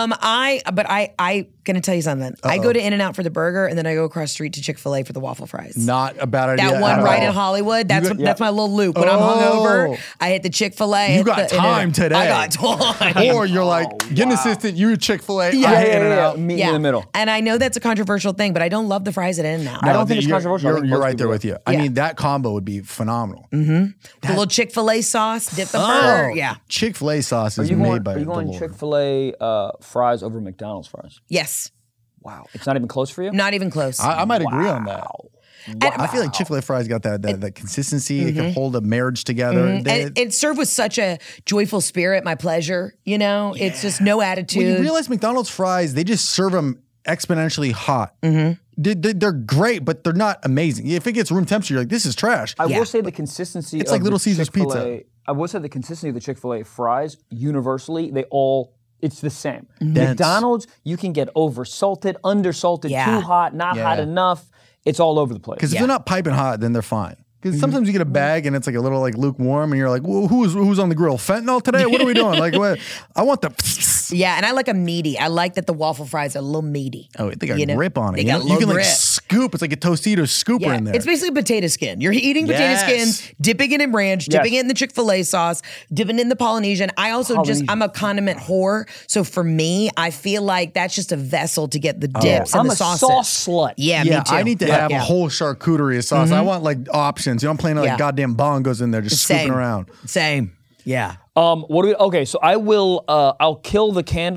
I gonna tell you something. I go to In-N-Out for the burger, and then I go across the street to Chick-fil-A for the waffle fries. Not a bad idea. That one at right all. in Hollywood. That's got- that's my little loop. When I'm Oh. hungover, I hit the Chick-fil-A. You hit got the time In-N-Out. today. I got time. Or you're like, get an assistant, you Chick-fil-A, Yeah. I Yeah, In-N-Out. Meet in the middle. And I know that's a controversial thing, but I don't love the fries at In-N-Out. I don't think it's you're- controversial. I think You're most right people there do. with you. I Yeah. mean, that combo would be phenomenal. The little Chick-fil-A sauce, dip the burger. Yeah. Chick-fil-A sauce Are is you made going, by are you the going Lord. Chick-fil-A fries over McDonald's fries? Yes. Wow. It's not even close for you? Not even close. I might agree on that. I feel like Chick-fil-A fries got that consistency. They can hold a marriage together. They- and it's served with such a joyful spirit, my pleasure. You know, it's just no attitude. When you realize McDonald's fries, they just serve them exponentially hot. They're great, but they're not amazing. If it gets room temperature, you're like, this is trash. I Yeah. will say the consistency It's of like Little the Caesar's Chick-fil-A pizza. I will say the consistency of the Chick-fil-A fries, universally, it's the same. Dense. McDonald's, you can get over-salted, under-salted, Yeah. too hot, not hot Yeah. enough. It's all over the place. Because if they're not piping hot, then they're fine. Because sometimes you get a bag and it's like a little like lukewarm, and you're like, well, who's on the grill? Fentanyl today? What are we doing? Like, what? I want the. Yeah, and I like a meaty. I like that the waffle fries are a little meaty. Oh, they got You know? grip on it. They You got know? a You little can like grip. scoop. It's like a Tostito scooper Yeah, in there. it's basically potato skin. You're eating potato Yes. skins, dipping it in ranch, dipping it in the Chick-fil-A sauce, dipping it in the Polynesian. I also I'm a condiment whore. So for me, I feel like that's just a vessel to get the dips and I'm the a sauces. sauce slut. Yeah, yeah, me too. I need to have a whole charcuterie of sauce. I want like options. You know, I'm playing like Yeah. goddamn bongos in there, just scooping Same. around. Same. Yeah. Okay, so I'll kill the candle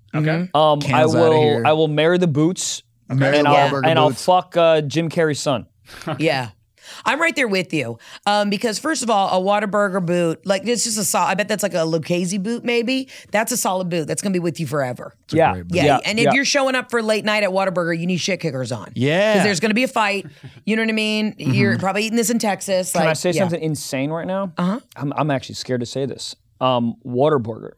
Okay. Cans outta here. I will marry the Boots, Marry and the I'll Whataburger Boots. fuck Jim Carrey's son. Yeah. I'm right there with you. Because first of all, a Whataburger boot, like it's just a solid, I bet that's like a Lucchese boot maybe. That's a solid boot. That's going to be with you forever. Yeah. great boot. Yeah. And if you're showing up for late night at Whataburger, you need shit kickers on. Yeah. Because there's going to be a fight. You know what I mean? You're probably eating this in Texas. Can I say something insane right now? Uh-huh. I'm actually scared to say this. Whataburger,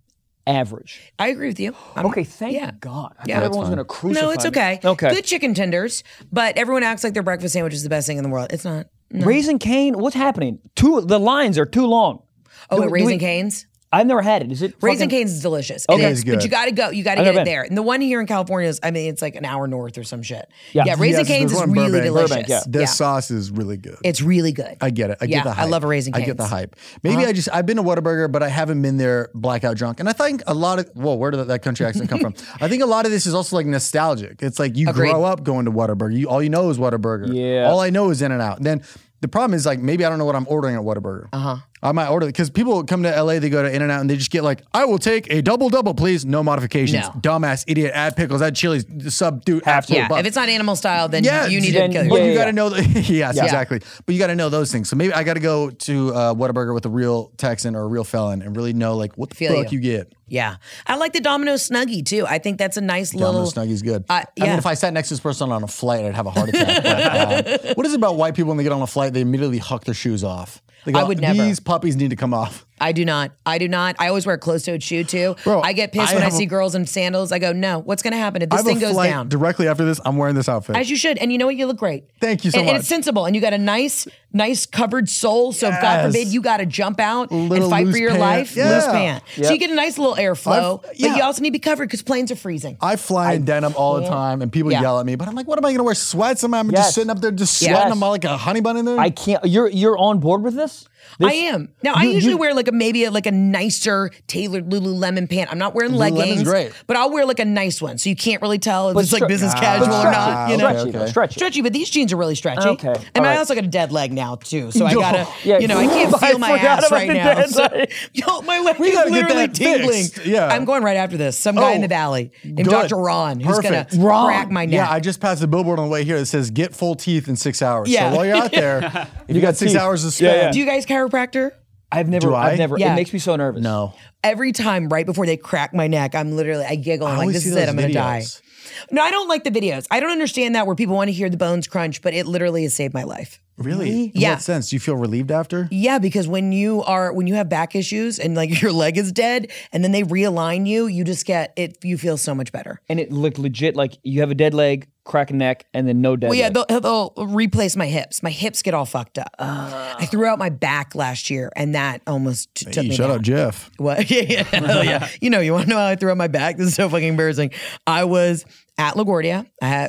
average. I agree with you. Okay, thank God. I thought everyone's going to crucify No, it's me. okay. Okay. Good chicken tenders, but everyone acts like their breakfast sandwich is the best thing in the world. It's not. Raising Cane, what's happening? The lines are too long. Oh, Raising Cane's? I've never had it. Is it Raising fucking- Cane's is delicious. Okay. It is, It's good. but you got to go. You got to I've get never it been. there. And the one here in California is, I mean, it's like an hour north or some shit. Yeah. Raising Yes, Cane's there's is one in really Burbank. delicious. Burbank, yeah. Their sauce is really good. It's really good. I get it. I get the hype. I love a Raising I Cane's. get the hype. Maybe I've been to Whataburger, but I haven't been there blackout drunk. And I think a lot of, where did that country accent come from? I think a lot of this is also like nostalgic. It's like you Agreed. grow up going to Whataburger. All you know is Whataburger. Yeah. All I know is In-N-Out. And then the problem is like maybe I don't know what I'm ordering at Whataburger. I might order it because people come to LA, they go to In-N-Out and they just get like, I will take a double, please. No modifications. No. Dumbass idiot. Add pickles, add chilies, sub, dude, absolute Yeah, buck. if it's not animal style, then Yeah, you need then- to kill But yourself. you Yeah. got to know, yes, exactly. But you got to know those things. So maybe I got to go to Whataburger with a real Texan or a real felon and really know like what the Feel fuck you get. Yeah. I like the Domino's Snuggie too. I think that's a nice Domino's little. Snuggie's good. yeah. I mean, if I sat next to this person on a flight, I'd have a heart attack. But, what is it about white people when they get on a flight, they immediately huck their shoes off? They go, I would never. These puppies need to come off. I do not. I always wear a closed-toed shoe too. Bro, I get pissed I when I have see a- girls in sandals. I go, no, what's going to happen if I this have thing a goes flight down? directly after this. I'm wearing this outfit. As you should. And you know what? You look great. Thank you so And much. it's sensible. And you got a nice covered sole. So if God Yes. forbid you got to jump out and Little fight for loose your pant. life, Yeah. loose pant. So you get a nice little airflow, yeah. but you also need to be covered because planes are freezing. I fly in denim all the time, and people Yeah. yell at me. But I'm like, what am I going to wear sweats? I'm Yes. just sitting up there, just Yes. sweating. I'm like a honey bun in there. I can't. You're on board with this? I am. Now, I usually wear like a nicer tailored Lululemon pant. I'm not wearing Lululemon's leggings, great. but I'll wear like a nice one. So you can't really tell if it's like stre- business but casual or stretchy, not. You know? stretchy, Okay. though, stretchy. Stretchy, but these jeans are really stretchy. Okay. And All I right. also got a dead leg now too, so I gotta, Yeah. I can't I feel my forgot ass about right the now. dead So, leg. yo, my leg We is gotta get literally that tingling. fixed. Yeah. I'm going right after this. Some guy in Oh, the valley named good. Dr. Ron, who's Perfect. gonna Ron. crack my neck. Yeah, I just passed a billboard on the way here that says "Get full teeth in 6 hours." Yeah. So while you're out there, if you got 6 teeth. hours to spend, Yeah, yeah. Do you guys chiropractor? I've never. Do I? Yeah. It makes me so nervous. no. Every time right before they crack my neck, I giggle. I'm like, always this see is those it. I'm going to die. videos. No, I don't like the videos. I don't understand that where people want to hear the bones crunch, but it literally has saved my life. Really? In Yeah. what sense? Do you feel relieved after? Yeah, because when you have back issues and like your leg is dead and then they realign you, you just get it. You feel so much better. And it looked legit. Like you have a dead leg, crack a neck, and then no dead Well, yeah, leg. they'll replace my hips. My hips get all fucked up. I threw out my back last year, and that almost took Hey, me shut down. up, Jeff. What? Yeah. Hell yeah. You want to know how I threw out my back? This is so fucking embarrassing. I was at LaGuardia.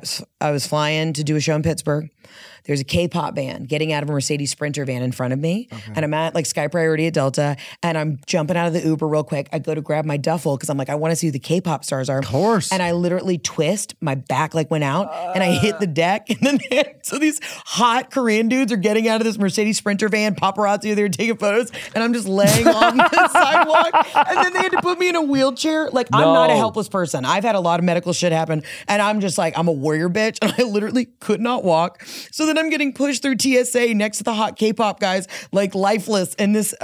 I was flying to do a show in Pittsburgh. There's a K-pop band getting out of a Mercedes Sprinter van in front of me. And I'm at like Sky Priority at Delta. And I'm jumping out of the Uber real quick. I go to grab my duffel because I'm like, I want to see who the K-pop stars are. Of course. And I literally twist. My back like went out. And I hit the deck. And then so these hot Korean dudes are getting out of this Mercedes Sprinter van. Paparazzi are there taking photos. And I'm just laying on the sidewalk. And then they had to put me in a wheelchair. Like, I'm not a No. helpless person. I've had a lot of medical shit happen. And I'm just like, I'm a warrior bitch. And I literally could not walk. So then I'm getting pushed through TSA next to the hot K-pop guys, like lifeless in this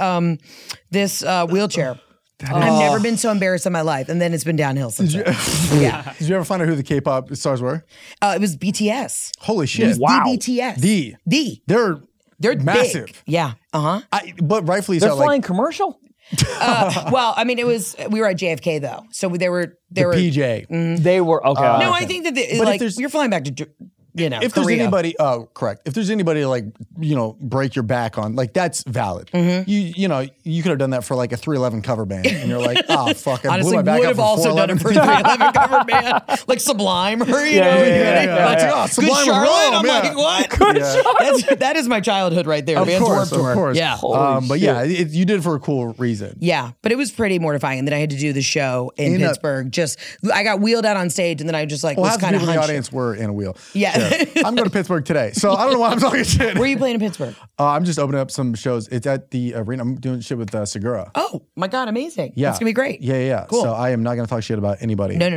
wheelchair. I've never been so embarrassed in my life. And then it's been downhill since then. Yeah. Did you ever find out who the K-pop stars were? It was BTS. Holy shit! Wow. The BTS. The. They're massive. big. Yeah. Uh-huh. But rightfully They're so. flying Like commercial. Well, I mean, we were at JFK though. So they were PJ. They were okay. No, I think that But if like there's- you're flying back to If there's Korea. anybody, correct. If there's anybody to like, break your back on, like that's valid. Mm-hmm. You could have done that for like a 311 cover band, and you're like, oh fuck, I Honestly, blew my back would up have for also done it for 411. 311 cover band, like Sublime, or yeah. Like, Oh, Good Sublime with Charlotte. Rome, I'm yeah. like, what? Yeah. That is my childhood right there. Of Vans course, Warped Tour. of course. Yeah. But yeah, you did it for a cool reason. Yeah, but it was pretty mortifying. And then I had to do the show in In a- Pittsburgh. I got wheeled out on stage, and then I just like Well, was half the kind of people in the hunched. audience were in a wheel. Yeah, care. I'm going to Pittsburgh today, so I don't know why I'm talking shit. Where are you playing in Pittsburgh? I'm just opening up some shows. It's at the arena. I'm doing shit with Segura. Oh my God, amazing. Yeah. It's going to be great. Yeah. Cool. So I am not going to talk shit about anybody. No,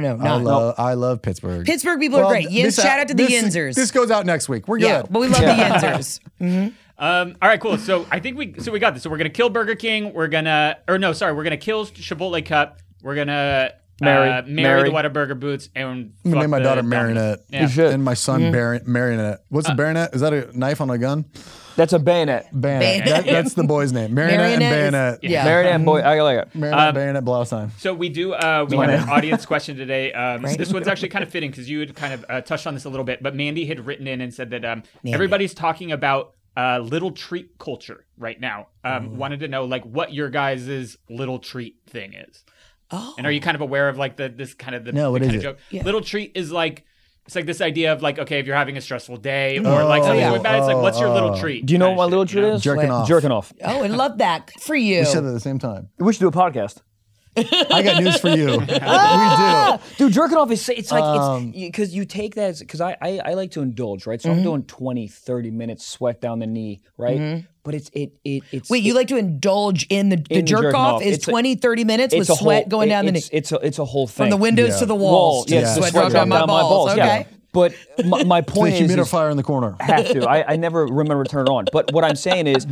I love Pittsburgh. Pittsburgh people are great. Shout out to the Yinzers. This goes out next week. We're good. Yeah, but we love the Yinzers. All right, cool. So I think we got this. So we're gonna kill Burger King. We're gonna kill Chipotle Cup. We're gonna marry the Whataburger Boots and I'm gonna name my the daughter Domino's. Marinette. Yeah. You should. And my son Marionette. What's a bayonet? Is that a knife on a gun? That's a bayonet. Bayonet. That's the boy's name. Marionette and bayonet. Yeah. Marionette boy. I like it. Marionette, bayonet, Blaustein. So we have an audience question today. This one's actually kind of fitting because you had kind of touched on this a little bit, but Mandy had written in and said that everybody's talking about little treat culture right now. Wanted to know like what your guys' little treat thing is. Oh. And are you kind of aware of like this kind of joke? Yeah. Little treat is like, it's like this idea of like, okay, if you're having a stressful day or like something really bad, it's like, what's your little treat? Do you know what my little treat is? Jerking off. Jerking off. Oh, I love that. Good for you. We said it at the same time. We should do a podcast. I got news for you. We do. Dude, jerking off is it's like because you take that because I like to indulge, right? So I'm doing 20, 30 minutes sweat down the knee, right? But it's Wait, you like to indulge in the jerk off is 20, 30 minutes with sweat going down the knee. It's a whole thing. From the windows to the walls. Yeah, Sweat dropping down my balls. Okay. Yeah. But my point The is humidifier in the corner. have to. I never remember to turn it on. But what I'm saying is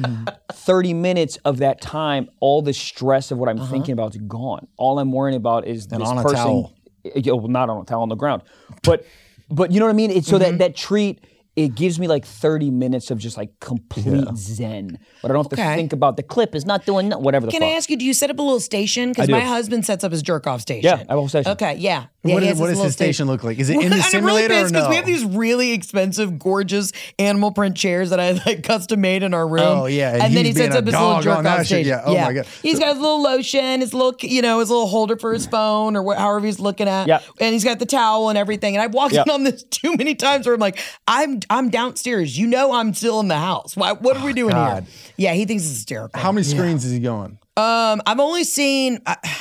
30 minutes of that time, all the stress of what I'm thinking about is gone. All I'm worrying about is this on a person. towel. Not on a towel on the ground. But you know what I mean? It's so that treat, it gives me like 30 minutes of just like complete zen. But I don't have to think about the clip is not doing whatever the fuck. Can I ask you, do you set up a little station? Because my husband sets up his jerk off station. Yeah, I have a whole station. Okay, yeah. What he has does little his station look like? Is it in the simulator or no? Because we have these really expensive, gorgeous animal print chairs that I like custom made in our room. Oh, yeah, and and then he he's sets being up a his little dog jerk on off that shit. station. Yeah, oh my God. He's got his little lotion, his little, his little holder for his phone or however he's looking at. Yeah. And he's got the towel and everything. And I've walked in on this too many times where I'm like, I'm downstairs. You know I'm still in the house. What are we doing here? Yeah, he thinks it's hysterical. How many screens is he going? I've only seen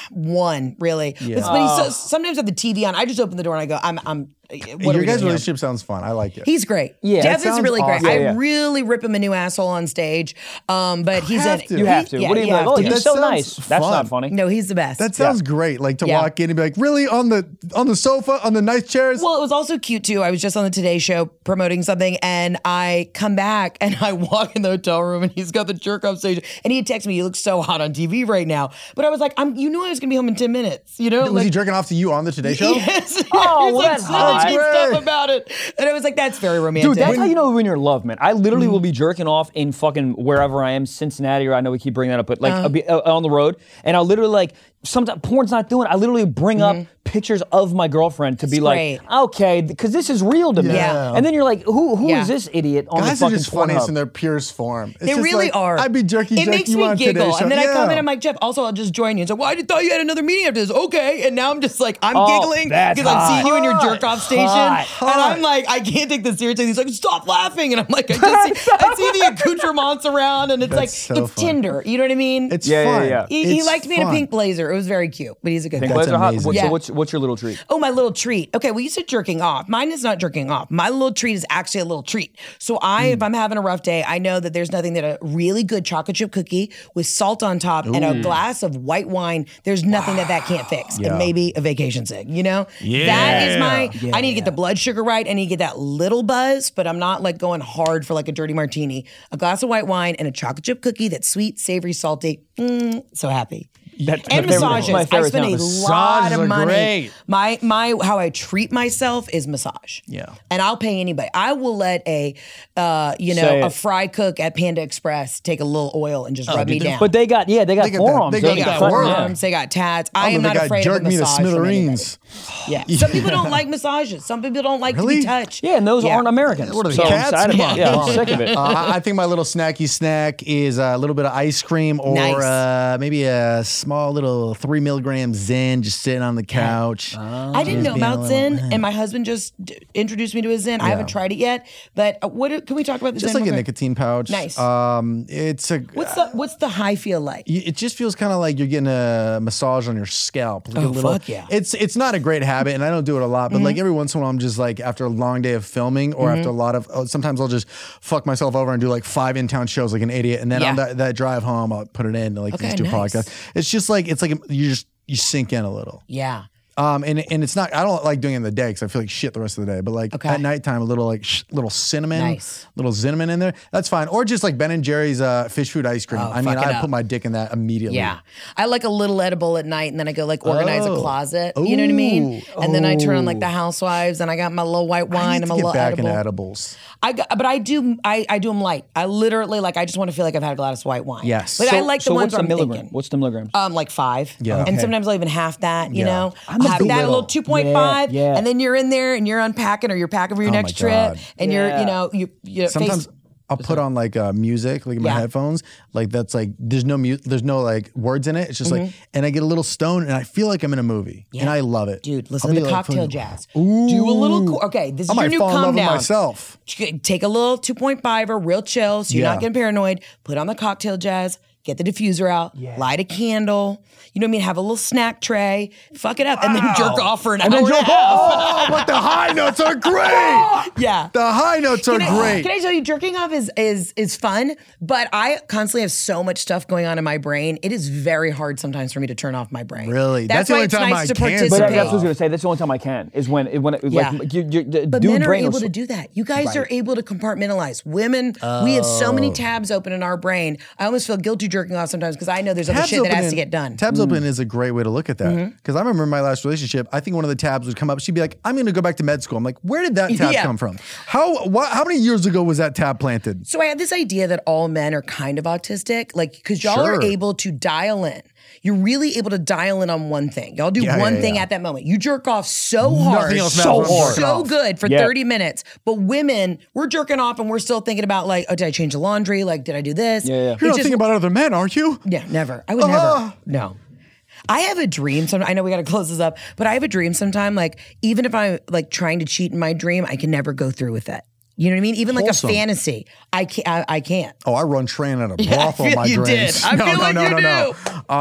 one really, but sometimes I have the TV on. I just open the door and I go, I'm. What Your guys' relationship sounds fun. I like it. He's great. Yeah, Jeff is really great. awesome. I really rip him a new asshole on stage, but he's have in. to. You have to. What do you like? Oh, That he's so sounds nice. That's fun. not funny. No, he's the best. That sounds great. Like to Yeah. walk in and be like, really on the sofa, on the nice chairs. Well, it was also cute too. I was just on the Today Show promoting something, and I come back and I walk in the hotel room, and he's got the jerk off stage, and he texts me, "You look so hot on TV right now." But I was like, you knew I was gonna be home in 10 minutes. You know, was he jerking off to you on the Today Show? Yes. Oh, He's well, like that's sending hot. me stuff about it, and I was like, "That's very romantic." Dude, that's how you know when you're in love, man. I literally will be jerking off in fucking wherever I am, Cincinnati, or I know we keep bringing that up, but like I'll be on the road, and I'll literally like, sometimes porn's not doing it. I literally bring up pictures of my girlfriend to be great. like, okay, because this is real to me. Yeah. And then you're like, who Yeah. is this idiot on Guys the are fucking just funniest Pornhub? in their purest form. It's They just really like, are. I'd be jerky It makes me on giggle, Today's Show. and then I come in. Yeah. I'm like, Jeff. Also, I'll just join you. He's like, well, I thought you had another meeting after this. Okay, and now I'm just like, I'm giggling that's because I'm seeing you in your hot. jerk off station, Hot. and I'm like, I can't take this seriously. He's like, stop laughing, and I'm like, I see the accoutrements around, and it's like, so it's fun. Tinder. You know what I mean? It's Yeah, yeah, fun. yeah. He It's liked me in a fun. pink blazer. It was very cute, but he's a good Pink guy. blazer hot? amazing. Yeah. So what's your little treat? Oh, my little treat. Okay, well, you said jerking off. Mine is not jerking off. My little treat is actually a little treat. So if I'm having a rough day, I know that there's nothing that a really good chocolate chip cookie with salt on top and a glass of white wine, there's nothing that can't fix. And maybe a vacation cig, you know? Yeah. That is I need to get the blood sugar right. I need to get that little buzz, but I'm not like going hard for like a dirty martini. A glass of white wine and a chocolate chip cookie that's sweet, savory, salty. So happy. And massages. I spend a lot of money. My how I treat myself is massage. Yeah. And I'll pay anybody. I will let a Say a it. fry cook at Panda Express take a little oil and just rub me down. But they got got forearms. that- they got got that work. forearms, they got tats. I am the not guy afraid of a jerked me to massage from smithereens. anybody. Yeah. Some people don't like massages. Some people don't like to Really? be touched. Yeah, and those aren't Americans. What are they, so cats? I'm sad Come about on. Yeah, I'm sick of it. I think my little snacky snack is a little bit of ice cream or Nice. maybe small little 3 milligram Zen just sitting on the couch. I didn't know being a about little- Zen, and my husband just introduced me to a Zen. I haven't tried it yet, but can we talk about the Just Zen? like a real quick? nicotine pouch. Nice. It's a. What's the high feel like? It just feels kind of like you're getting a massage on your scalp. Like Oh, fuck yeah. It's not a great habit, and I don't do it a lot, but like every once in a while, I'm just like after a long day of filming, or after a lot of. Sometimes I'll just fuck myself over and do like 5 in-town shows like an idiot, and then on Yeah. that drive home, I'll put it in like Okay, these 2 nice. podcasts. It's just like you sink in a little. Yeah. And it's not. I don't like doing it in the day because I feel like shit the rest of the day. But like Okay. at nighttime, a little like little cinnamon, Nice. little cinnamon in there. That's fine. Or just like Ben and Jerry's fish food ice cream. Oh, I mean, fuck it I up. put my dick in that immediately. Yeah. I like a little edible at night, and then I go like organize a Oh. closet. You know what I mean? And then I turn on like Ooh. the Housewives, and I got my little white wine I and need my to get little back edible. into edibles. But I do them light. I literally like I just want to feel like I've had a glass of white wine. Yes. But I like the ones what's the where I'm milligram? thinking. What's the milligrams? Like 5. Yeah. And Okay. sometimes I'll even half that, you Yeah. know? I'm a Have big that a little little. 2.5, Yeah. and then you're in there and you're unpacking or you're packing for your Oh next my trip. God. And you're, Yeah. you know, you Sometimes face. I'll put on like music, like in my Yeah. headphones. Like that's like there's no like words in it. It's just like, and I get a little stoned, and I feel like I'm in a movie, and I love it. Dude, listen I'll to be the like, cocktail fucking- jazz. Do a little. Okay, this is I your might new fall in love calm with down. myself. Take a little 2.5er, real chill, so you're Yeah. not getting paranoid. Put on the cocktail jazz. Get the diffuser out. Light a candle. You know what I mean? Have a little snack tray. Fuck it up, and then jerk off for an hour and a half. Oh, but the high notes are great. Yeah. The high notes are great. Can I tell you, jerking off is fun, but I constantly have so much stuff going on in my brain. It is very hard sometimes for me to turn off my brain. Really? That's That's the why only it's time nice I to can turn participate. But that's Participate. what I was gonna say. That's the only time I can is when Yeah. like the But dude men are brain able will- to do that. You guys are able to compartmentalize. Women, we have so many tabs open in our brain. I almost feel guilty jerking off sometimes because I know there's other shit that has to get done. Tabs open is a great way to look at that. Because I remember in my last relationship, I think one of the tabs would come up. She'd be like, "I'm going to go back to med school." I'm like, "Where did that tab Yeah. come from? How many years ago was that tab planted?" So I had this idea that all men are kind of autistic, like because y'all are Sure. able to dial in. You're really able to dial in on one thing. Y'all do Yeah, one yeah, thing yeah. at that moment. You jerk off so hard, Nothing else matters so when I'm jerking so off. good for Yeah. 30 minutes. But women, we're jerking off and we're still thinking about like, oh, did I change the laundry? Like, did I do this? Yeah, yeah. You're It's not just- thinking about other men, are you? Yeah, never. I would never. No. I have a dream. I know we got to close this up, but I have a dream sometime. Like, even if I'm like trying to cheat in my dream, I can never go through with it. You know what I mean? Even like Wholesome. a fantasy, I can't. Oh, I run train at a Yeah, I brothel in feel my you dreams. did. I feel like you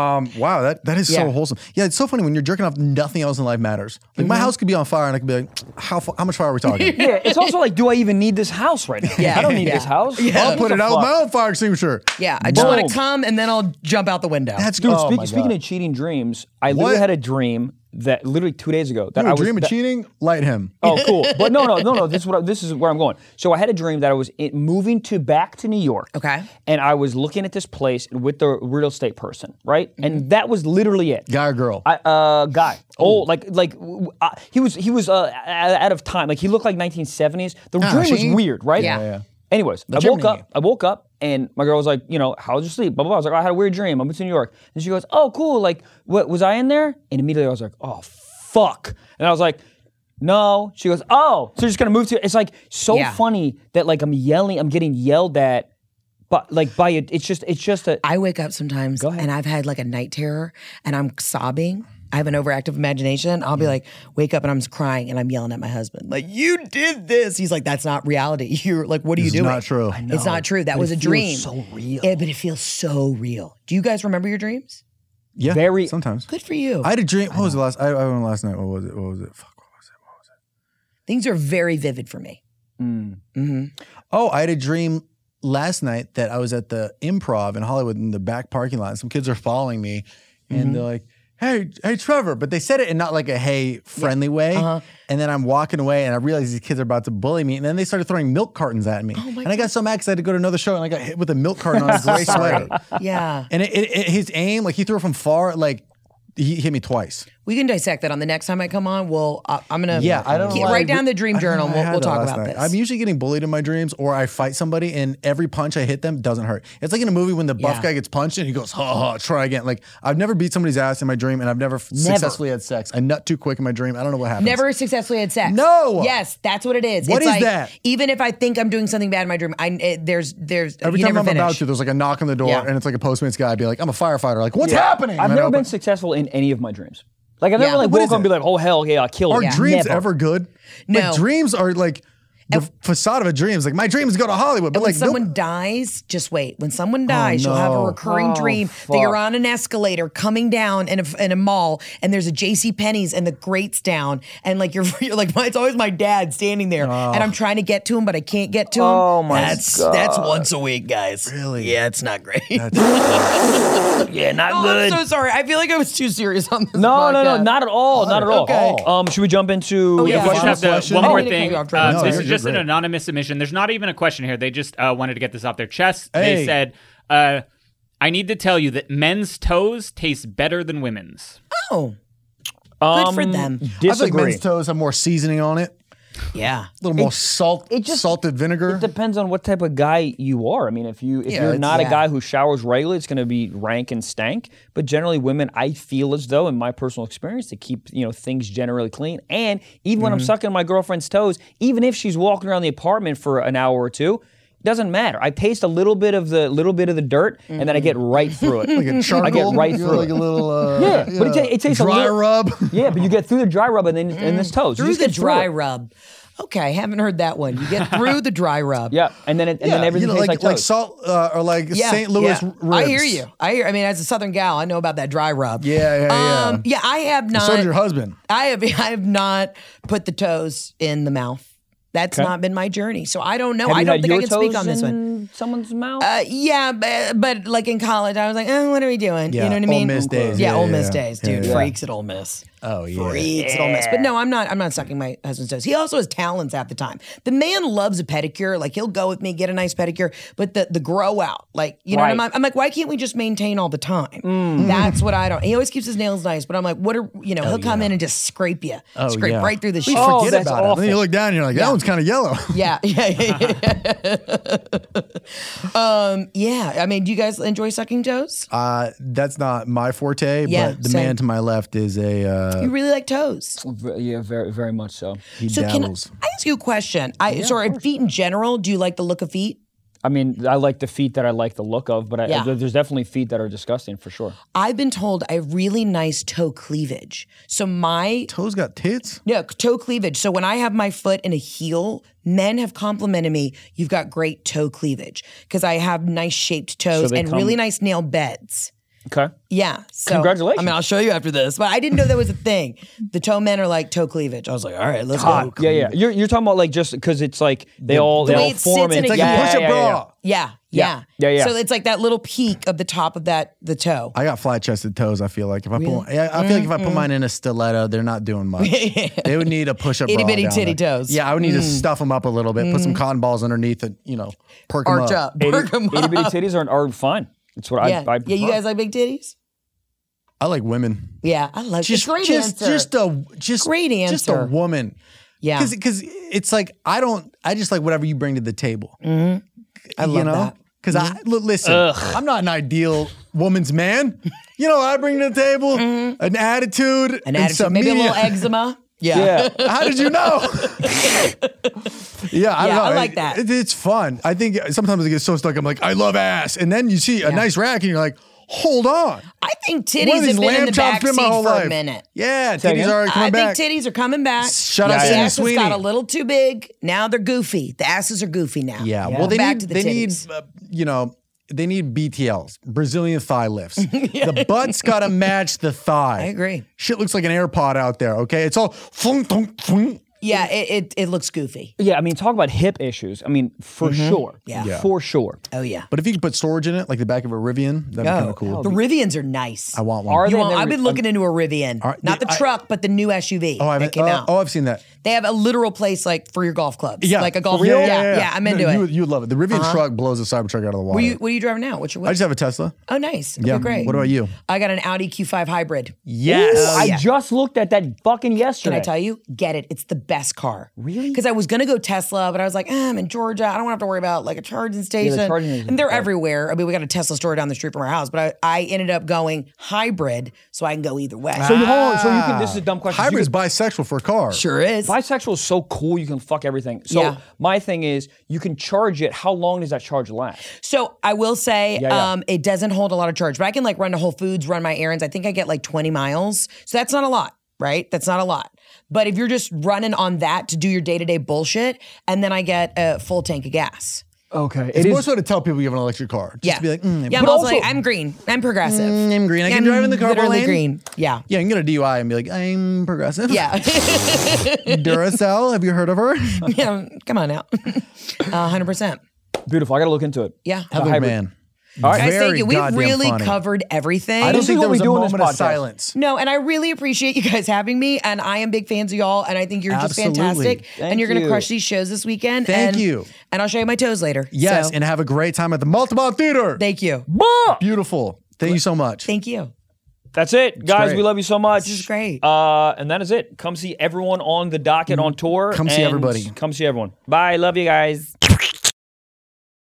Wow, that is Yeah. so wholesome. Yeah, it's so funny when you're jerking off. Nothing else in life matters. Like my house could be on fire, and I could be like, "How much fire are we talking?" Yeah, it's also like, do I even need this house right now? Yeah. I don't need Yeah. this house. Yeah. I'll put it out with my own fire extinguisher. Yeah, I just want Boom. to come and then I'll jump out the window. That's Dude, oh my speaking God. of cheating dreams, I literally What? had a dream that literally 2 days ago that You I have a was dream of that- cheating? Light him. Oh, cool. But no. This is where I'm going. So I had a dream that I was moving back to New York. Okay. And I was looking at this place with the real estate person, right? And that was literally it. Guy or girl? Guy. Oh, he was out of time. Like he looked like 1970s. The dream was she? weird, right? Yeah. Yeah. Anyways, Germany. I woke up and my girl was like, how was your sleep? Blah, blah, blah. I was like, I had a weird dream. I moved to New York. And she goes, oh, cool. Like, what was I in there? And immediately I was like, oh, fuck. And I was like, no. She goes, oh, so you're just gonna move to, it's like so Yeah. funny that like I'm getting yelled at, but like by it, it's just a, I wake up sometimes ahead. and I've had like a night terror and I'm sobbing. I have an overactive imagination. I'll be like, wake up and I'm crying and I'm yelling at my husband. Like, you did this. He's like, that's not reality. You're like, what are you This is doing? not true. I It's not true. That But was it a feels dream. so real. Yeah, but it feels so real. Do you guys remember your dreams? Yeah, very- sometimes. Good for you. I had a dream. What was the last? I went last night. What was it? Fuck. What was it? Things are very vivid for me. Oh, I had a dream last night that I was at the Improv in Hollywood in the back parking lot. And some kids are following me, and they're like, "Hey, Trevor!" But they said it in not like a "hey" friendly way. And then I'm walking away, and I realized these kids are about to bully me. And then they started throwing milk cartons at me, and I got so mad because I had to go to another show, and I got hit with a milk carton on a gray sweater. Yeah. And his aim, like he threw it from far, like he hit me twice. We can dissect that on the next time I come on. I'm gonna I don't know why write down the dream journal. I And had we'll that talk last about night. this. I'm usually getting bullied in my dreams, or I fight somebody, and every punch I hit them doesn't hurt. It's like in a movie when the buff Yeah. guy gets punched and he goes, ha ha, try again. Like I've never beat somebody's ass in my dream, and I've never successfully had sex. I nut too quick in my dream. I don't know what happens. Never successfully had sex. No. Yes, that's what it is. What It's is like, that? Even if I think I'm doing something bad in my dream, there's Every you time never I'm finish. about to, there's like a knock on the door, Yeah. and it's like a Postmates guy. I'd be like, I'm a firefighter. Like, what's happening? I've And I never open- been successful in any of my dreams. Like I've never Yeah. like What woke is up and it? be like, oh hell yeah, I'll kill Are it. dreams Never. ever good? No. Like dreams are like the facade of a dream. Is like my dream is go to Hollywood, but When like someone dies, just wait. When someone dies, you'll have a no. recurring dream that you're on an escalator coming down in a mall, and there's a J.C. Penney's and the grate's down, and like you're like it's always my dad standing there, and I'm trying to get to him, but I can't get to him. Oh my That's once a week, guys. Really? Yeah, it's not great. Yeah, not Oh, good. I'm so sorry. I feel like I was too serious on this. No, podcast. not at all. Not at all. Okay. Should we jump into yeah. We just have question? one more I didn't thing. cut you off, Trevor. No, This you're is just an great. anonymous submission. There's not even a question here. They just wanted to get this off their chest. Hey. They said, I need to tell you that men's toes taste better than women's. Oh, good for them. I feel like Disagree. men's toes have more seasoning on it. Yeah. A little more salted vinegar. It depends on what type of guy you are. I mean, if you're it's- not a yeah. guy who showers regularly, it's going to be rank and stank. But generally, women, I feel as though, in my personal experience, to keep things generally clean. And even when I'm sucking my girlfriend's toes, even if she's walking around the apartment for an hour or two, it doesn't matter. I taste a little bit of the dirt, and then I get right through it. like a charcoal. I get right You know, through like it. a little. Yeah, but it tastes a dry little- rub. Yeah, but you get through the dry rub and then and this toes. You Through just the get dry it. rub. Okay, I haven't heard that one. You get through the dry rub. Yeah, and then everything tastes like like toes. salt or like St. Louis ribs. I hear you. I mean, as a Southern gal, I know about that dry rub. Yeah. Yeah, I have not. So did your husband. I have not put the toes in the mouth. That's not been my journey. So I don't know. Have I you don't had think I your can speak toes on this one. in someone's mouth? Yeah, but like in college, I was like, what are we doing? Yeah, You know what I Ole mean? Miss days. Yeah, Yeah, Ole yeah, Miss yeah. days, dude. Yeah. Freaks at Ole Miss. Oh yeah. Freaks at Ole Miss. But no, I'm not sucking my husband's toes. He also has talons half the time. The man loves a pedicure. Like he'll go with me, get a nice pedicure, but the grow out, like, you know what Right. I'm like, why can't we just maintain all the time? That's what I don't. He always keeps his nails nice, but I'm like, he'll come in and just scrape you. Scrape yeah. right through the We shit. Oh, forget that's about it. awful. Then you look down and you're like, that one's kind of yellow. Yeah. Yeah. I mean, do you guys enjoy sucking toes? That's not my forte, Yeah, but the same. man to my left is a You really like toes. Yeah, very, very much so. he So can dabbles. I ask you a question? Sorry, feet in general, do you like the look of feet? I mean, I like the feet that I like the look of, but Yeah. there's definitely feet that are disgusting for sure. I've been told I have really nice toe cleavage. So my Toes got tits? toe cleavage. So when I have my foot in a heel, men have complimented me, you've got great toe cleavage because I have nice shaped toes they and come- really nice nail beds. Okay. Yeah. So, Congratulations. I mean, I'll show you after this, but I didn't know that was a thing. The toe men are like toe cleavage. I was like, all right, let's go. Yeah. You're talking about like just because it's like they all way it form sits in it. a It's like a push-up bra. Yeah. Yeah. So it's like that little peak of the top of the toe. I got flat-chested toes. I feel like if I put, I feel like if I put mine in a stiletto, they're not doing much. They would need a push-up bra Itty-bitty down titty there. toes. Yeah, I would need to stuff them up a little bit, put some cotton balls underneath it, perk them Arch up. Itty Perk 'em up. bitty titties are fine. That's what Yeah. I Yeah, you guys like big titties? I like women. Yeah, I love Just great just answer. just a Great just a answer. woman. Yeah. Because it's like I just like whatever you bring to the table. I love that. Because listen, I'm not an ideal woman's man. You know what I bring to the table? An attitude. An and attitude, some maybe a media- little eczema. Yeah. How did you know? Yeah, I don't know. I like that. It's fun. I think sometimes I get so stuck. I'm like, I love ass, and then you see a nice rack, and you're like, hold on. I think One titties of these have been in lamb the chops back been my seat whole for life. a minute. Yeah, Say titties again? are coming I back. think titties are coming back. Shout out the Sydney asses Sweeney. got a little too big. Now they're goofy. The asses are goofy now. Yeah, well, they back need to the they need titties. they need BTLs, Brazilian thigh lifts. The butt's got to match the thigh. I agree. Shit looks like an AirPod out there. Okay, it's all flung, thunk, flung. Yeah, it looks goofy. Yeah, I mean, talk about hip issues. I mean, for sure. Yeah. For sure. Oh yeah. But if you could put storage in it, like the back of a Rivian, that'd be kind of cool. The Rivians are nice. I want one. Are You they? want- Never- I've been looking into a Rivian, not the truck, but the new SUV that came out. Oh, I've seen that. They have a literal place like for your golf clubs. Yeah. Like a golf. For real? Yeah, I'm into it. You would love it. The Rivian truck blows the Cybertruck out of the water. What are you driving now? What's your I just have a Tesla. Oh, nice. Okay, Yeah. great. What about you? I got an Audi Q5 hybrid. Yes. I just looked at that fucking yesterday. Can I tell you? Get it. It's the best car. Really? Because I was going to go Tesla, but I was like, I'm in Georgia. I don't want to have to worry about like a charging station. charging is And they're important. everywhere. I mean, we got a Tesla store down the street from our house, but I ended up going hybrid so I can go either way. So you hold on. So you can. This is a dumb question. Hybrid You is bisexual for a car. Sure is. Bisexual is so cool. You can fuck everything. So Yeah. my thing is, you can charge it. How long does that charge last? So I will say, Yeah. it doesn't hold a lot of charge, but I can like run to Whole Foods, run my errands. I think I get like 20 miles. So that's not a lot, right? That's not a lot. But if you're just running on that to do your day-to-day bullshit, and then I get a full tank of gas. Okay. It's more so to tell people you have an electric car. Just Yeah. to be like, yeah, I'm But also also- like, I'm green. I'm progressive. I'm green. I can I'm drive in the carpool literally lane. green. Yeah. Yeah, you can get a DUI and be like, I'm progressive. Yeah. Duracell, have you heard of her? Yeah. Come on now. 100%. beautiful. I got to look into it. Yeah. Heather hybrid. Man. All right. Guys, Very thank you. We've goddamn really funny. covered everything. I don't This think is there what was we a do in this moment of podcast. silence. No, and I really appreciate you guys having me, and I am big fans of y'all, and I think you're just Absolutely. fantastic, Thank and you're going to you. crush these shows this weekend. Thank and, you. And I'll show you my toes later. Yes, So, and have a great time at the Multiball Theater. thank you. Beautiful. Thank you so much. Thank you. That's it, guys. great. We love you so much. This is great. And that is it. Come see everyone on the docket on tour. Come see and everybody. Come see everyone. Bye. Love you guys.